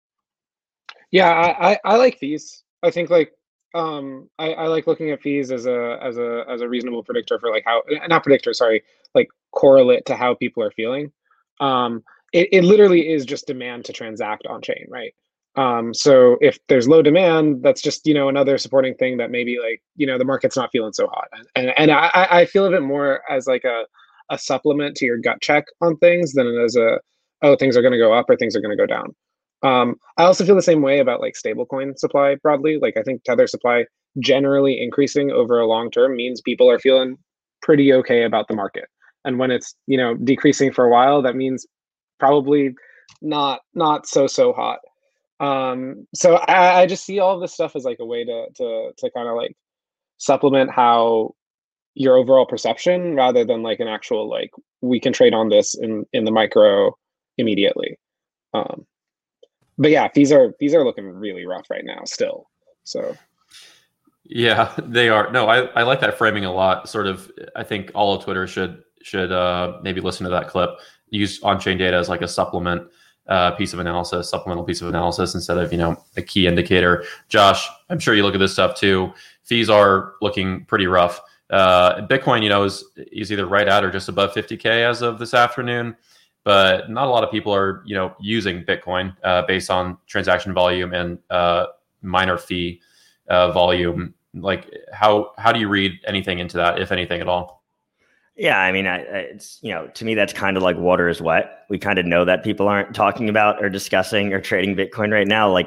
Yeah, I, I, I like fees. I think like um, I, I like looking at fees as a as a as a reasonable predictor for like how not predictor, sorry, like correlate to how people are feeling. Um, it, it literally is just demand to transact on chain, right? Um, so if there's low demand, that's just, you know, another supporting thing that maybe like, you know, the market's not feeling so hot. And and I, I feel of it more as like a, a supplement to your gut check on things than as a, oh, things are going to go up or things are going to go down. Um, I also feel the same way about like stablecoin supply broadly. Like I think Tether supply generally increasing over a long term means people are feeling pretty okay about the market. And when it's, you know, decreasing for a while, that means probably not not so, so hot. Um, so I, I just see all of this stuff as like a way to to to kind of like supplement how your overall perception, rather than like an actual like we can trade on this in in the micro immediately. Um, but yeah, these are these are looking really rough right now still. So yeah, they are. No, I, I like that framing a lot. Sort of, I think all of Twitter should should uh, maybe listen to that clip. Use on-chain data as like a supplement. Uh, piece of analysis, supplemental piece of analysis instead of, you know, a key indicator. Josh, I'm sure you look at this stuff too. Fees are looking pretty rough. Uh, Bitcoin, you know, is is either right at or just above fifty K as of this afternoon, but not a lot of people are, you know, using Bitcoin uh, based on transaction volume and uh, miner fee uh, volume. Like, how how do you read anything into that, if anything at all? Yeah, I mean, I, it's, you know, to me, that's kind of like water is wet. We kind of know that people aren't talking about or discussing or trading Bitcoin right now. Like,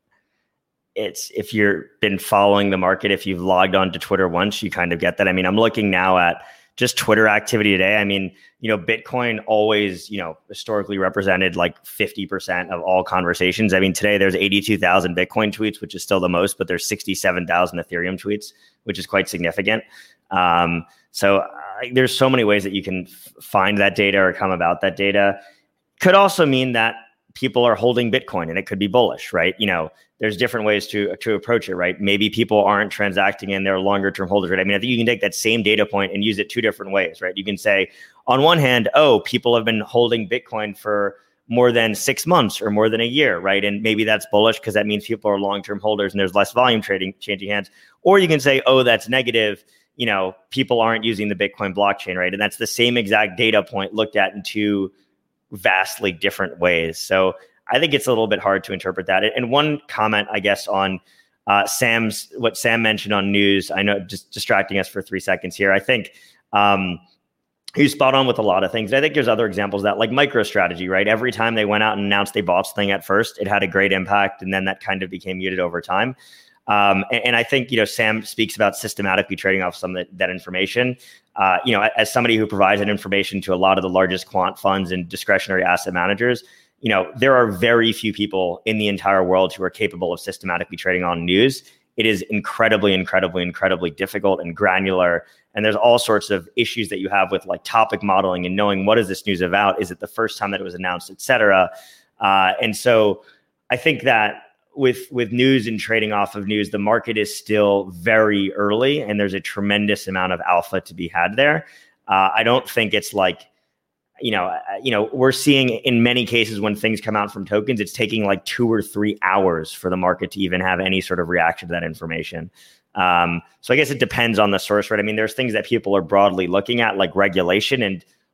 it's, if you've been following the market, if you've logged on to Twitter once, you kind of get that. I mean, I'm looking now at just Twitter activity today. I mean, you know, Bitcoin always, you know, historically represented like fifty percent of all conversations. I mean, today there's eighty-two thousand Bitcoin tweets, which is still the most, but there's sixty-seven thousand Ethereum tweets, which is quite significant. Um, so uh, there's so many ways that you can f- find that data or come about that data. Could also mean that people are holding Bitcoin and it could be bullish, right? You know, there's different ways to to approach it, right? Maybe people aren't transacting and they're longer term holders, right? I mean, I think you can take that same data point and use it two different ways, right? You can say, on one hand, oh, people have been holding Bitcoin for more than six months or more than a year, right? And maybe that's bullish because that means people are long term holders and there's less volume trading, changing hands. Or you can say, oh, that's negative. You know, people aren't using the Bitcoin blockchain, right? And that's the same exact data point looked at in two vastly different ways. So I think it's a little bit hard to interpret that. And one comment, I guess, on uh, Sam's, what Sam mentioned on news, I know, just distracting us for three seconds here. I think um, he's spot on with a lot of things. I think there's other examples of that, like MicroStrategy, right? Every time they went out and announced they bought something at first, it had a great impact. And then that kind of became muted over time. Um, and, and I think, you know, Sam speaks about systematically trading off some of that, that information. Uh, you know, as somebody who provides that information to a lot of the largest quant funds and discretionary asset managers, you know, there are very few people in the entire world who are capable of systematically trading on news. It is incredibly, incredibly, incredibly difficult and granular. And there's all sorts of issues that you have with like topic modeling and knowing what is this news about? Is it the first time that it was announced, et cetera? Uh, and so I think that with with news and trading off of news, the market is still very early and there's a tremendous amount of alpha to be had there. Uh, I don't think it's like, you know, uh, you know, we're seeing in many cases when things come out from tokens, it's taking like two or three hours for the market to even have any sort of reaction to that information. Um, so I guess it depends on the source, right? I mean, there's things that people are broadly looking at, like regulation, and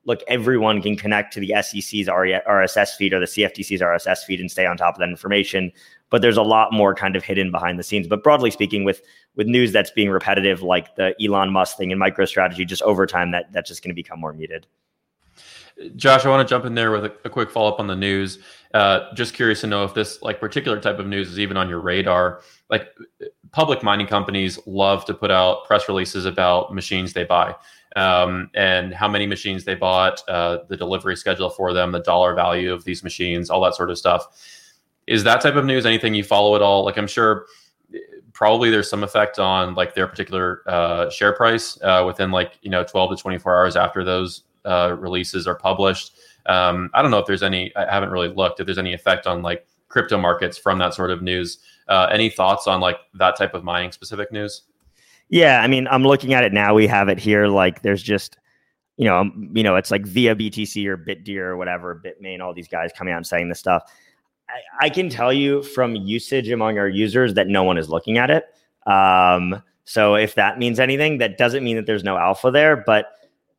look, everyone can connect to the S E C's R S S feed or the C F T C's R S S feed and stay on top of that information. But there's a lot more kind of hidden behind the scenes. But broadly speaking, with with news that's being repetitive, like the Elon Musk thing and MicroStrategy, just over time, that that's just going to become more muted. Josh, I want to jump in there with a, a quick follow-up on the news. Uh, just curious to know if this like particular type of news is even on your radar. Like public mining companies love to put out press releases about machines they buy, um, and how many machines they bought, uh, the delivery schedule for them, the dollar value of these machines, all that sort of stuff. Is that type of news anything you follow at all? Like I'm sure probably there's some effect on like their particular uh, share price uh, within like, you know, twelve to twenty-four hours after those Uh, releases are published. Um, I don't know if there's any, I haven't really looked if there's any effect on like crypto markets from that sort of news. Uh, any thoughts on like that type of mining specific news? Yeah, I mean, I'm looking at it now. We have it here. Like there's just, you know, you know, it's like via B T C or BitDeer or whatever, Bitmain, all these guys coming out and saying this stuff. I, I can tell you from usage among our users that no one is looking at it. Um, so if that means anything, that doesn't mean that there's no alpha there, but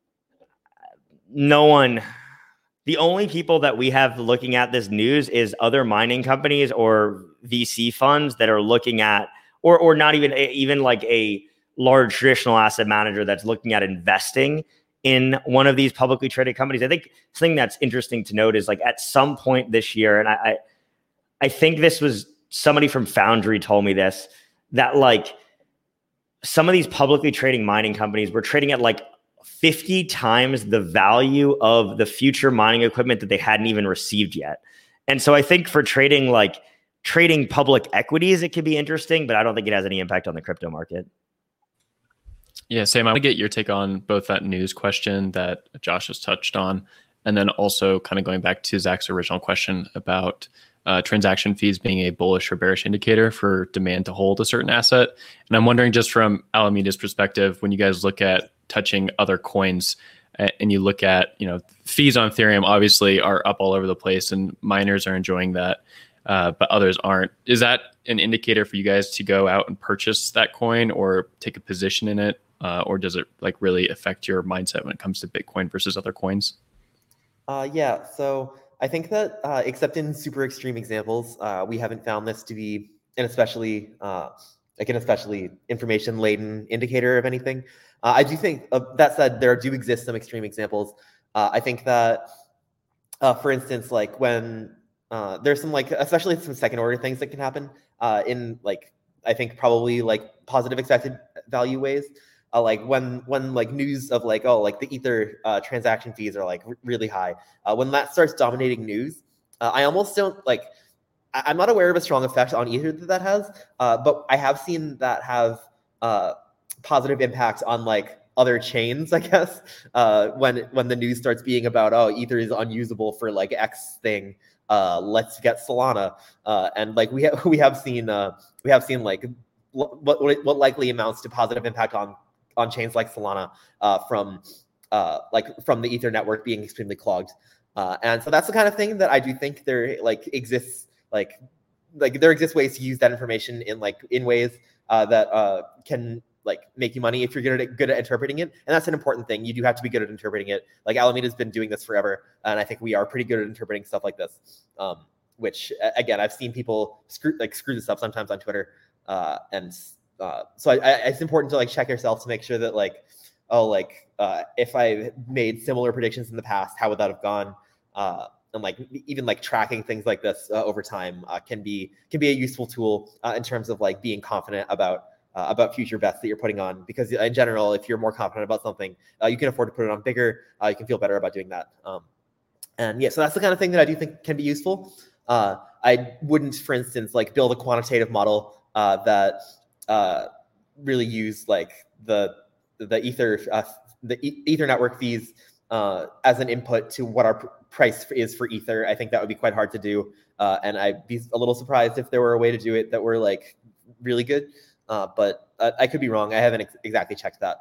no one, the only people that we have looking at this news is other mining companies or V C funds that are looking at, or or not even even like a large traditional asset manager that's looking at investing in one of these publicly traded companies. I think something that's interesting to note is like at some point this year, and I I, I think this was somebody from Foundry told me this, that like some of these publicly trading mining companies were trading at like fifty times the value of the future mining equipment that they hadn't even received yet. And so I think for trading like trading public equities, it could be interesting, but I don't think it has any impact on the crypto market. Yeah, Sam, I want to get your take on both that news question that Josh has touched on, and then also kind of going back to Zach's original question about uh, transaction fees being a bullish or bearish indicator for demand to hold a certain asset. And I'm wondering, just from Alameda's perspective, when you guys look at touching other coins and you look at, you know, fees on Ethereum obviously are up all over the place and miners are enjoying that, uh, but others aren't. Is that an indicator for you guys to go out and purchase that coin or take a position in it? Uh, or does it like really affect your mindset when it comes to Bitcoin versus other coins? Uh, yeah, so I think that uh, except in super extreme examples, uh, we haven't found this to be an especially uh, like an especially information laden indicator of anything. Uh, I do think, uh, that said, there do exist some extreme examples. Uh, I think that, uh, for instance, like when uh, there's some like, especially some second order things that can happen uh, in like, I think probably like positive expected value ways. Uh, like when when like news of like, oh, like the Ether uh, transaction fees are like r- really high. Uh, when that starts dominating news, uh, I almost don't like, I- I'm not aware of a strong effect on Ether that that has, uh, but I have seen that have uh, positive impact on like other chains, I guess, uh, when when the news starts being about, oh, Ether is unusable for like X thing, uh, let's get Solana, uh, and like we have we have seen uh, we have seen like what what what likely amounts to positive impact on on chains like Solana uh, from uh, like from the Ether network being extremely clogged, uh, and so that's the kind of thing that I do think there like exists like like there exists ways to use that information in like in ways uh, that uh, can like make you money if you're good at good at interpreting it. And that's an important thing. You do have to be good at interpreting it. Like Alameda's been doing this forever. And I think we are pretty good at interpreting stuff like this. Um, which again, I've seen people screw like screw this up sometimes on Twitter. Uh, and uh, so I, I, it's important to like check yourself to make sure that like, oh, like uh, if I made similar predictions in the past, how would that have gone? Uh, and like even like tracking things like this uh, over time uh, can be can be a useful tool uh, in terms of like being confident about Uh, about future bets that you're putting on, because in general, if you're more confident about something, uh, you can afford to put it on bigger. Uh, you can feel better about doing that. Um, and yeah, so that's the kind of thing that I do think can be useful. Uh, I wouldn't, for instance, like build a quantitative model uh, that uh, really used like the the Ether uh, the e- Ether network fees uh, as an input to what our pr- price is for Ether. I think that would be quite hard to do, uh, and I'd be a little surprised if there were a way to do it that were like really good. Uh, but uh, I could be wrong. I haven't ex- exactly checked that.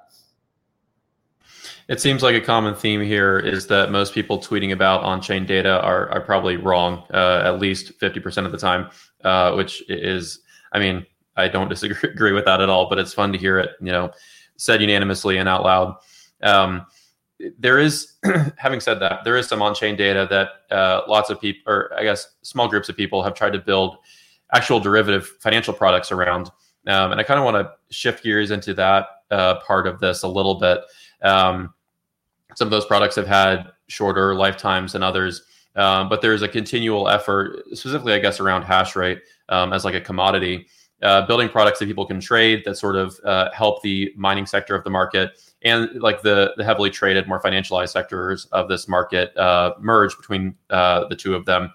It seems like a common theme here is that most people tweeting about on-chain data are are probably wrong, uh, at least fifty percent of the time, uh, which is, I mean, I don't disagree with that at all, but it's fun to hear it, you know, said unanimously and out loud. Um, there is, having said that, there is some on-chain data that uh, lots of people, or I guess small groups of people, have tried to build actual derivative financial products around. Um, and I kind of want to shift gears into that uh, part of this a little bit. Um, some of those products have had shorter lifetimes than others, um, but there's a continual effort, specifically, I guess, around hash rate um, as like a commodity, uh, building products that people can trade that sort of uh, help the mining sector of the market and like the, the heavily traded, more financialized sectors of this market uh, merge between uh, the two of them.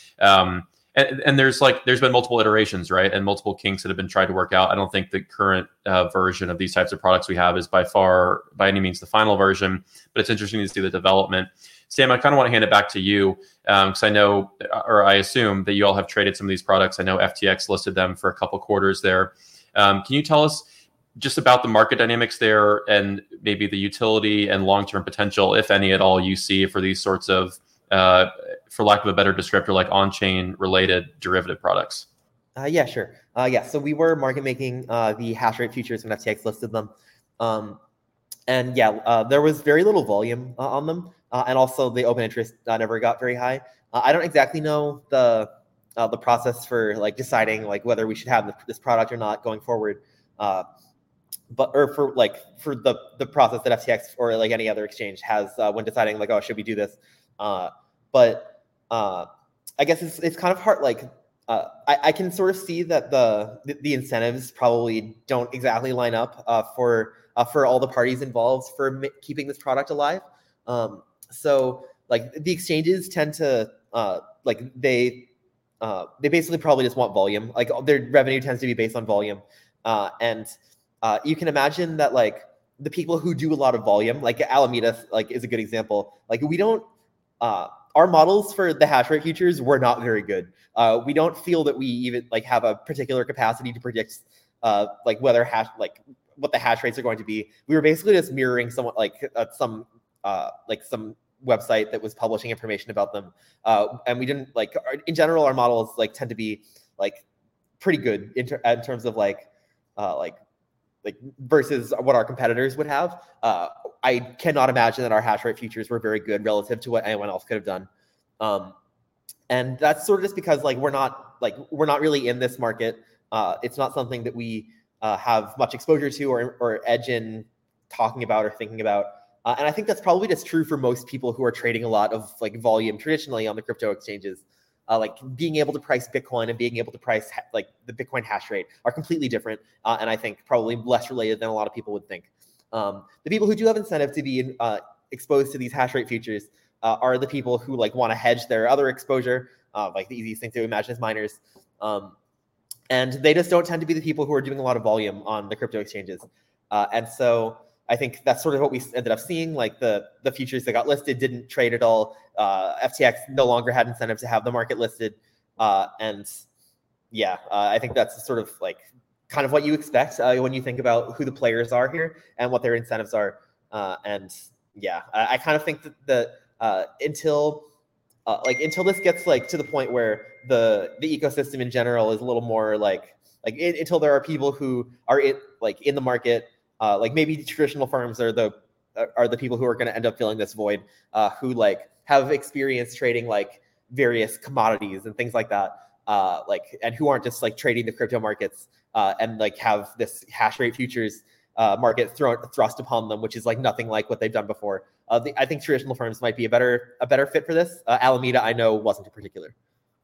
Um, and, and there's like, there's been multiple iterations, right? And multiple kinks that have been tried to work out. I don't think the current uh, version of these types of products we have is by far, by any means, the final version, but it's interesting to see the development. Sam, I kind of want to hand it back to you because um, I know, or I assume that you all have traded some of these products. I know F T X listed them for a couple quarters there. Um, can you tell us just about the market dynamics there and maybe the utility and long-term potential, if any at all, you see for these sorts of, uh, for lack of a better descriptor, like on-chain related derivative products? Uh, yeah, sure. Uh, yeah, so we were market making uh, the hash rate futures when F T X listed them. Um, and yeah, uh, there was very little volume uh, on them. Uh, and also the open interest uh, never got very high. Uh, I don't exactly know the uh, the process for like deciding like whether we should have the, this product or not going forward. Uh, but or for like for the the process that F T X or like any other exchange has uh, when deciding like, oh, should we do this? Uh, but uh, I guess it's it's kind of hard. Like uh, I, I can sort of see that the the, the incentives probably don't exactly line up uh, for uh, for all the parties involved for m- keeping this product alive. Um, So like the exchanges tend to uh, like they uh, they basically probably just want volume. Like their revenue tends to be based on volume, uh, and uh, you can imagine that like the people who do a lot of volume, like Alameda, like is a good example. Like we don't uh, our models for the hash rate futures were not very good. Uh, we don't feel that we even like have a particular capacity to predict uh, like whether hash like what the hash rates are going to be. We were basically just mirroring somewhat like uh, some. Uh, like some website that was publishing information about them. Uh, and we didn't like, in general, our models like tend to be like pretty good in, ter- in terms of like, uh, like, like versus what our competitors would have. Uh, I cannot imagine that our hash rate futures were very good relative to what anyone else could have done. Um, and that's sort of just because like, we're not like, we're not really in this market. Uh, it's not something that we uh, have much exposure to or, or edge in talking about or thinking about. Uh, and I think that's probably just true for most people who are trading a lot of like volume traditionally on the crypto exchanges. Uh, like being able to price Bitcoin and being able to price ha- like the Bitcoin hash rate are completely different. Uh, and I think probably less related than a lot of people would think. Um, the people who do have incentive to be uh, exposed to these hash rate futures uh, are the people who like want to hedge their other exposure. Uh, like the easiest thing to imagine is miners. Um, and they just don't tend to be the people who are doing a lot of volume on the crypto exchanges. Uh, and so I think that's sort of what we ended up seeing. Like the, the futures that got listed didn't trade at all. Uh, F T X no longer had incentive to have the market listed. Uh, and yeah, uh, I think that's sort of like kind of what you expect uh, when you think about who the players are here and what their incentives are. Uh, and yeah, I, I kind of think that the uh, until uh, like until this gets like to the point where the the ecosystem in general is a little more like like it, until there are people who are it like in the market. Uh, like maybe traditional firms are the are the people who are going to end up filling this void, uh, who like have experience trading like various commodities and things like that, uh, like and who aren't just like trading the crypto markets uh, and like have this hash rate futures uh, market thrown thrust upon them, which is like nothing like what they've done before. Uh, the, I think traditional firms might be a better a better fit for this. Uh, Alameda, I know, wasn't in particular.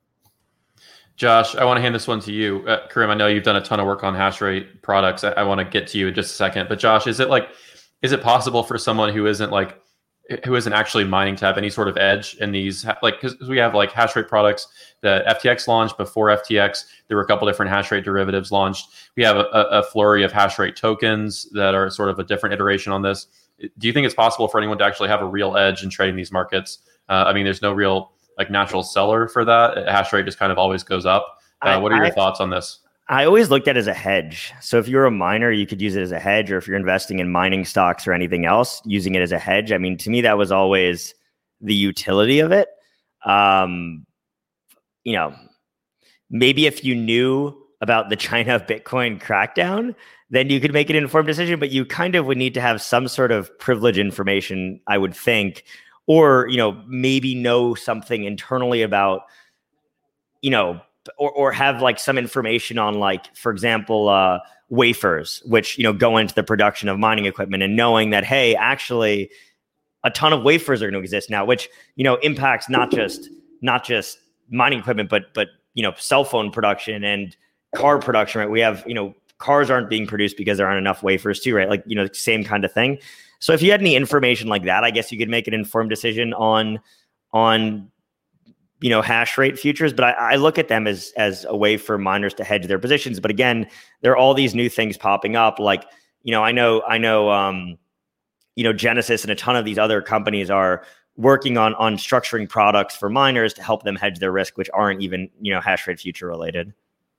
Josh, I want to hand this one to you. Uh, Karim, I know you've done a ton of work on hash rate products. I, I want to get to you in just a second. But Josh, is it like, is it possible for someone who isn't like, who isn't actually mining to have any sort of edge in these? Like, because we have like hash rate products that F T X launched. Before F T X, there were a couple different hash rate derivatives launched. We have a, a flurry of hash rate tokens that are sort of a different iteration on this. Do you think it's possible for anyone to actually have a real edge in trading these markets? Uh, I mean, there's no real like natural seller for that. Hash rate just kind of always goes up. Uh, I, what are your I, thoughts on this? I always looked at it as a hedge. So if you're a miner, you could use it as a hedge, or if you're investing in mining stocks or anything else, using it as a hedge. I mean, to me, that was always the utility of it. Um, you know, maybe if you knew about the China Bitcoin crackdown, then you could make an informed decision, but you kind of would need to have some sort of privilege information, I would think, or, you know, maybe know something internally about, you know, or, or have like some information on, like, for example, uh, wafers, which, you know, go into the production of mining equipment, and knowing that, hey, actually a ton of wafers are going to exist now, which, you know, impacts not just, not just mining equipment, but, but, you know, cell phone production and car production, right? We have, you know, cars aren't being produced because there aren't enough wafers too, right? Like, you know, same kind of thing. So if you had any information like that, I guess you could make an informed decision on, on, you know, hash rate futures. But I, I look at them as, as a way for miners to hedge their positions. But again, there are all these new things popping up. Like, you know, I know, I know, um, you know, Genesis and a ton of these other companies are working on, on structuring products for miners to help them hedge their risk, which aren't even, you know, hash rate future related.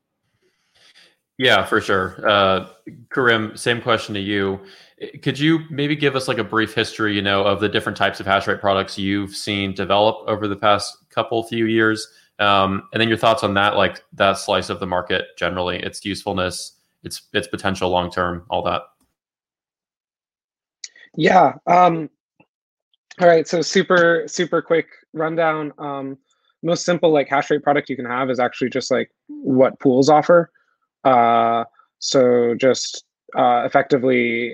Yeah, for sure. Uh, Karim, same question to you. Could you maybe give us like a brief history, you know, of the different types of hash rate products you've seen develop over the past couple few years, um, and then your thoughts on that, like that slice of the market generally, its usefulness, its its potential long term, all that. Yeah. Um, all right. So super super quick rundown. Um, most simple like hash rate product you can have is actually just like what pools offer. Uh, so just uh, effectively,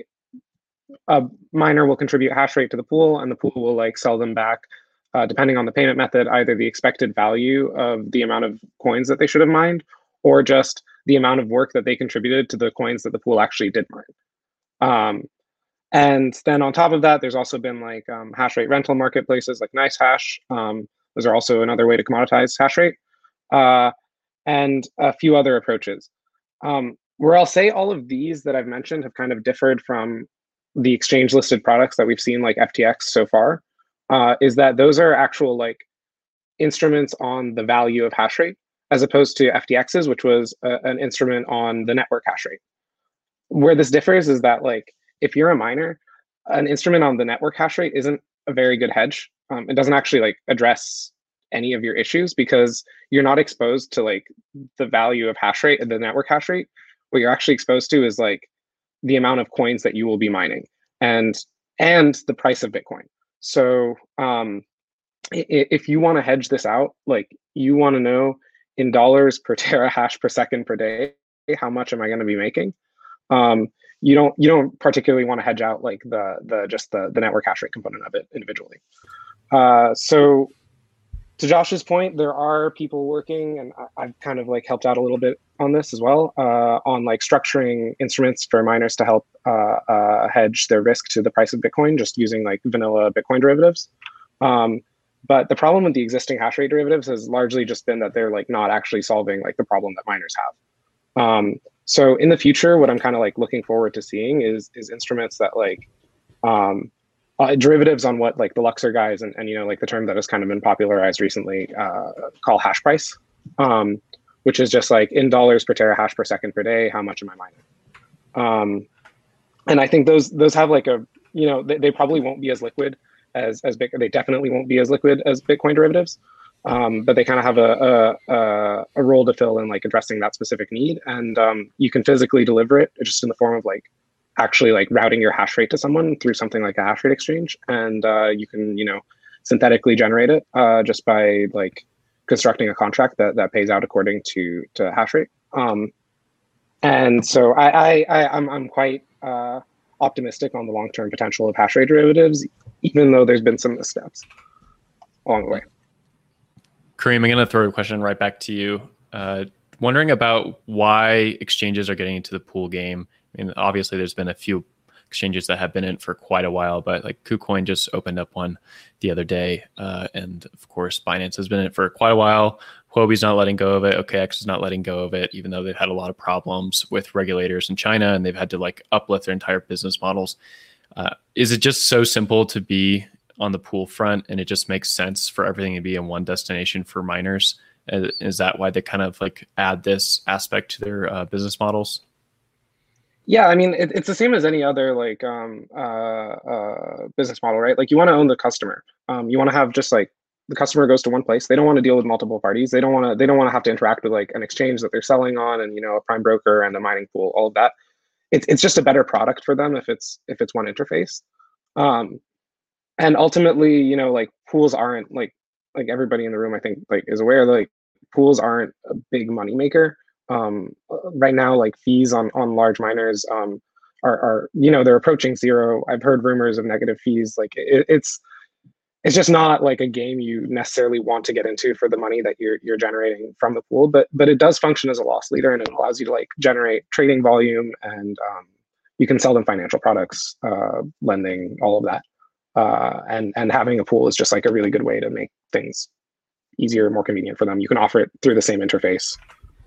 a miner will contribute hash rate to the pool, and the pool will like sell them back, uh, depending on the payment method, either the expected value of the amount of coins that they should have mined, or just the amount of work that they contributed to the coins that the pool actually did mine. Um, and then on top of that, there's also been like um, hash rate rental marketplaces like NiceHash. Um, those are also another way to commoditize hash rate, uh, and a few other approaches. Um, where I'll say all of these that I've mentioned have kind of differed from the exchange listed products that we've seen like F T X so far, uh, is that those are actual like instruments on the value of hash rate, as opposed to F T X's, which was a, an instrument on the network hash rate. Where this differs is that like if you're a miner, an instrument on the network hash rate isn't a very good hedge. Um, it doesn't actually like address any of your issues because you're not exposed to like the value of hash rate and the network hash rate. What you're actually exposed to is like the amount of coins that you will be mining and and the price of Bitcoin. So um, if you want to hedge this out, like you want to know in dollars per terahash per second per day, how much am I going to be making? Um, you don't you don't particularly want to hedge out like the the just the the network hash rate component of it individually. Uh, so to Josh's point, there are people working, and I've kind of like helped out a little bit on this as well, uh, on like structuring instruments for miners to help uh, uh, hedge their risk to the price of Bitcoin, just using like vanilla Bitcoin derivatives. Um, but the problem with the existing hash rate derivatives has largely just been that they're like not actually solving like the problem that miners have. Um, so in the future, what I'm kind of like looking forward to seeing is is instruments that like um, Uh, derivatives on what like the Luxor guys and, and, you know, like the term that has kind of been popularized recently uh, call hash price, um, which is just like in dollars per terahash per second per day, how much am I mining? Um, and I think those those have like a, you know, they, they probably won't be as liquid as, as Bitcoin. They definitely won't be as liquid as Bitcoin derivatives, um, but they kind of have a, a, a role to fill in like addressing that specific need. And um, you can physically deliver it just in the form of like actually like routing your hash rate to someone through something like a hash rate exchange. And uh, you can, you know, synthetically generate it uh, just by like constructing a contract that, that pays out according to, to hash rate. Um, and so I, I, I, I'm, I'm quite uh, optimistic on the long-term potential of hash rate derivatives, even though there's been some missteps along the way. Karim, I'm going to throw a question right back to you. Uh, wondering about why exchanges are getting into the pool game. I mean, obviously, there's been a few exchanges that have been in for quite a while, but like KuCoin just opened up one the other day. Uh, and of course, Binance has been in it for quite a while. Huobi's not letting go of it. O K X is not letting go of it, even though they've had a lot of problems with regulators in China and they've had to like uplift their entire business models. Uh, is it just so simple to be on the pool front and it just makes sense for everything to be in one destination for miners? Uh, is that why they kind of like add this aspect to their uh, business models? Yeah, I mean, it, it's the same as any other like um, uh, uh, business model, right? Like you want to own the customer. Um, you want to have just like the customer goes to one place. They don't want to deal with multiple parties. They don't want to. They don't want to have to interact with like an exchange that they're selling on, and you know, a prime broker and a mining pool. All of that. It's it's just a better product for them if it's if it's one interface. Um, and ultimately, you know, like pools aren't like like everybody in the room, I think, like is aware. Like pools aren't a big money maker. Um, right now, like fees on on large miners um, are are you know they're approaching zero. I've heard rumors of negative fees. Like it, it's. It's just not like a game you necessarily want to get into for the money that you're you're generating from the pool, but but it does function as a loss leader, and it allows you to like generate trading volume, and um, you can sell them financial products, uh, lending, all of that. Uh, and and having a pool is just like a really good way to make things easier, more convenient for them. You can offer it through the same interface.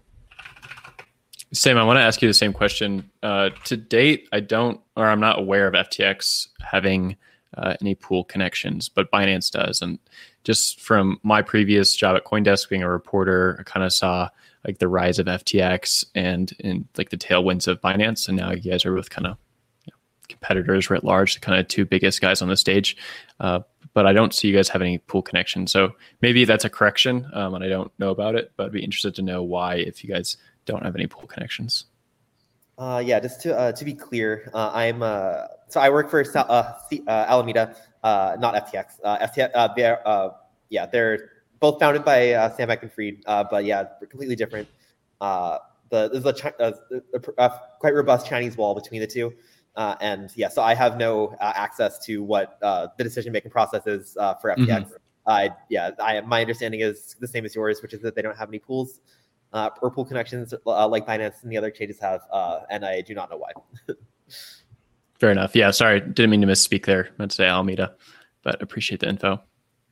Sam, I want to ask you the same question. Uh, to date, I don't, or I'm not aware of F T X having Uh, any pool connections, but Binance does. And just from my previous job at CoinDesk, being a reporter, I kind of saw like the rise of F T X and and like the tailwinds of Binance. And now you guys are with kind of you know, competitors writ large, the kind of two biggest guys on the stage. Uh, but I don't see you guys have any pool connections. So maybe that's a correction, um, and I don't know about it. But I'd be interested to know why if you guys don't have any pool connections. Uh, yeah, just to uh, to be clear, uh, I'm uh, so I work for uh, C, uh, Alameda, uh, not F T X. Uh, F T X, uh, they're uh, yeah, they're both founded by uh, Sam Bankman-Fried, uh, but yeah, completely different. Uh, the there's a, a, a, a quite robust Chinese wall between the two, uh, and yeah, so I have no uh, access to what uh, the decision-making process is uh, for F T X. Mm-hmm. I yeah, I my understanding is the same as yours, which is that they don't have any pools. Uh, or pool connections uh, like Binance and the other exchanges have, uh, and I do not know why. Fair enough. Yeah, sorry, didn't mean to misspeak there. I meant to say Alameda, but appreciate the info.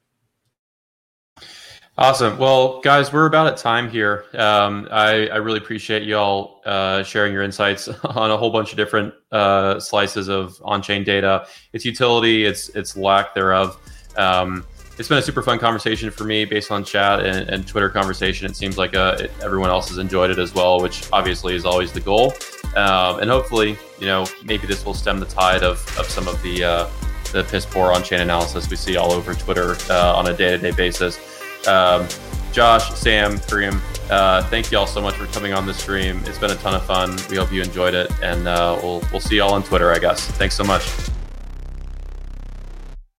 Awesome. Well, guys, we're about at time here. Um, I, I really appreciate you all uh, sharing your insights on a whole bunch of different uh, slices of on-chain data, its utility, its its lack thereof. Um, It's been a super fun conversation for me based on chat and, and Twitter conversation. It seems like uh, it, everyone else has enjoyed it as well, which obviously is always the goal. Um, and hopefully, you know, maybe this will stem the tide of, of some of the uh, the piss poor on-chain analysis we see all over Twitter uh, on a day-to-day basis. Um, Josh, Sam, Kareem, uh, thank you all so much for coming on the stream. It's been a ton of fun. We hope you enjoyed it, and uh, we'll we'll see you all on Twitter, I guess. Thanks so much.